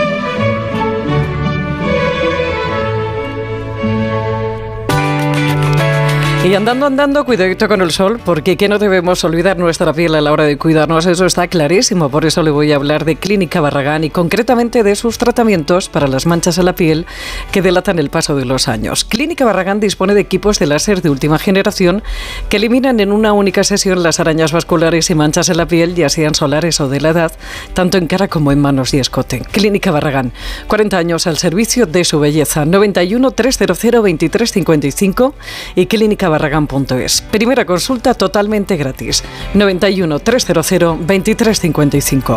Y andando, andando, cuidadito con el sol, porque que no debemos olvidar nuestra piel a la hora de cuidarnos, eso está clarísimo. Por eso le voy a hablar de Clínica Barragán y concretamente de sus tratamientos para las manchas en la piel que delatan el paso de los años. Clínica Barragán dispone de equipos de láser de última generación que eliminan en una única sesión las arañas vasculares y manchas en la piel, ya sean solares o de la edad, tanto en cara como en manos y escote. Clínica Barragán, cuarenta años al servicio de su belleza. noventa y uno, trescientos veintitrés cincuenta y cinco y clínica barragán punto es. Primera consulta totalmente gratis. noventa y uno, trescientos veintitrés cincuenta y cinco.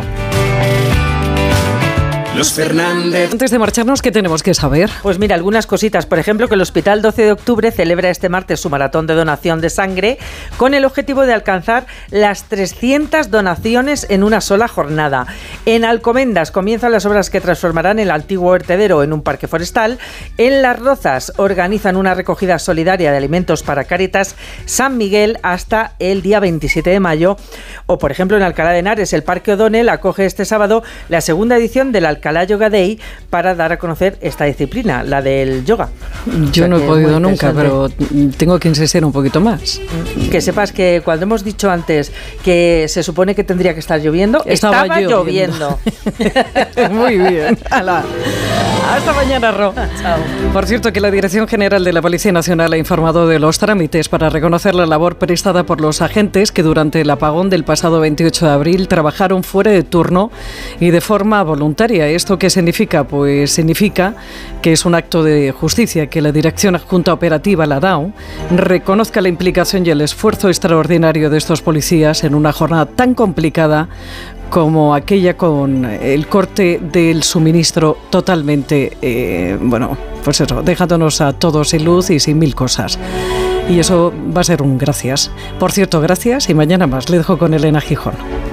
Los Fernández. Antes de marcharnos, ¿qué tenemos que saber? Pues mira, algunas cositas. Por ejemplo, que el Hospital doce de octubre celebra este martes su maratón de donación de sangre con el objetivo de alcanzar las trescientas donaciones en una sola jornada. En Alcobendas comienzan las obras que transformarán el antiguo vertedero en un parque forestal. En Las Rozas organizan una recogida solidaria de alimentos para Cáritas San Miguel hasta el día veintisiete de mayo. O, por ejemplo, en Alcalá de Henares, el Parque O'Donnell acoge este sábado la segunda edición del Alcalá la Yoga Day para dar a conocer esta disciplina, la del yoga. Yo o sea, no he podido nunca, pero tengo que insistir un poquito más. Que sepas que cuando hemos dicho antes que se supone que tendría que estar lloviendo, estaba, estaba lloviendo. lloviendo. Muy bien. Hala. Hasta mañana, Ro. Chao. Por cierto, que la Dirección General de la Policía Nacional ha informado de los trámites para reconocer la labor prestada por los agentes que durante el apagón del pasado veintiocho de abril trabajaron fuera de turno y de forma voluntaria. ¿Esto qué significa? Pues significa que es un acto de justicia que la Dirección Adjunta Operativa, la D A O, reconozca la implicación y el esfuerzo extraordinario de estos policías en una jornada tan complicada como aquella con el corte del suministro totalmente, eh, bueno, pues eso, dejándonos a todos sin luz y sin mil cosas. Y eso va a ser un gracias. Por cierto, gracias y mañana más. Le dejo con Elena Gijón.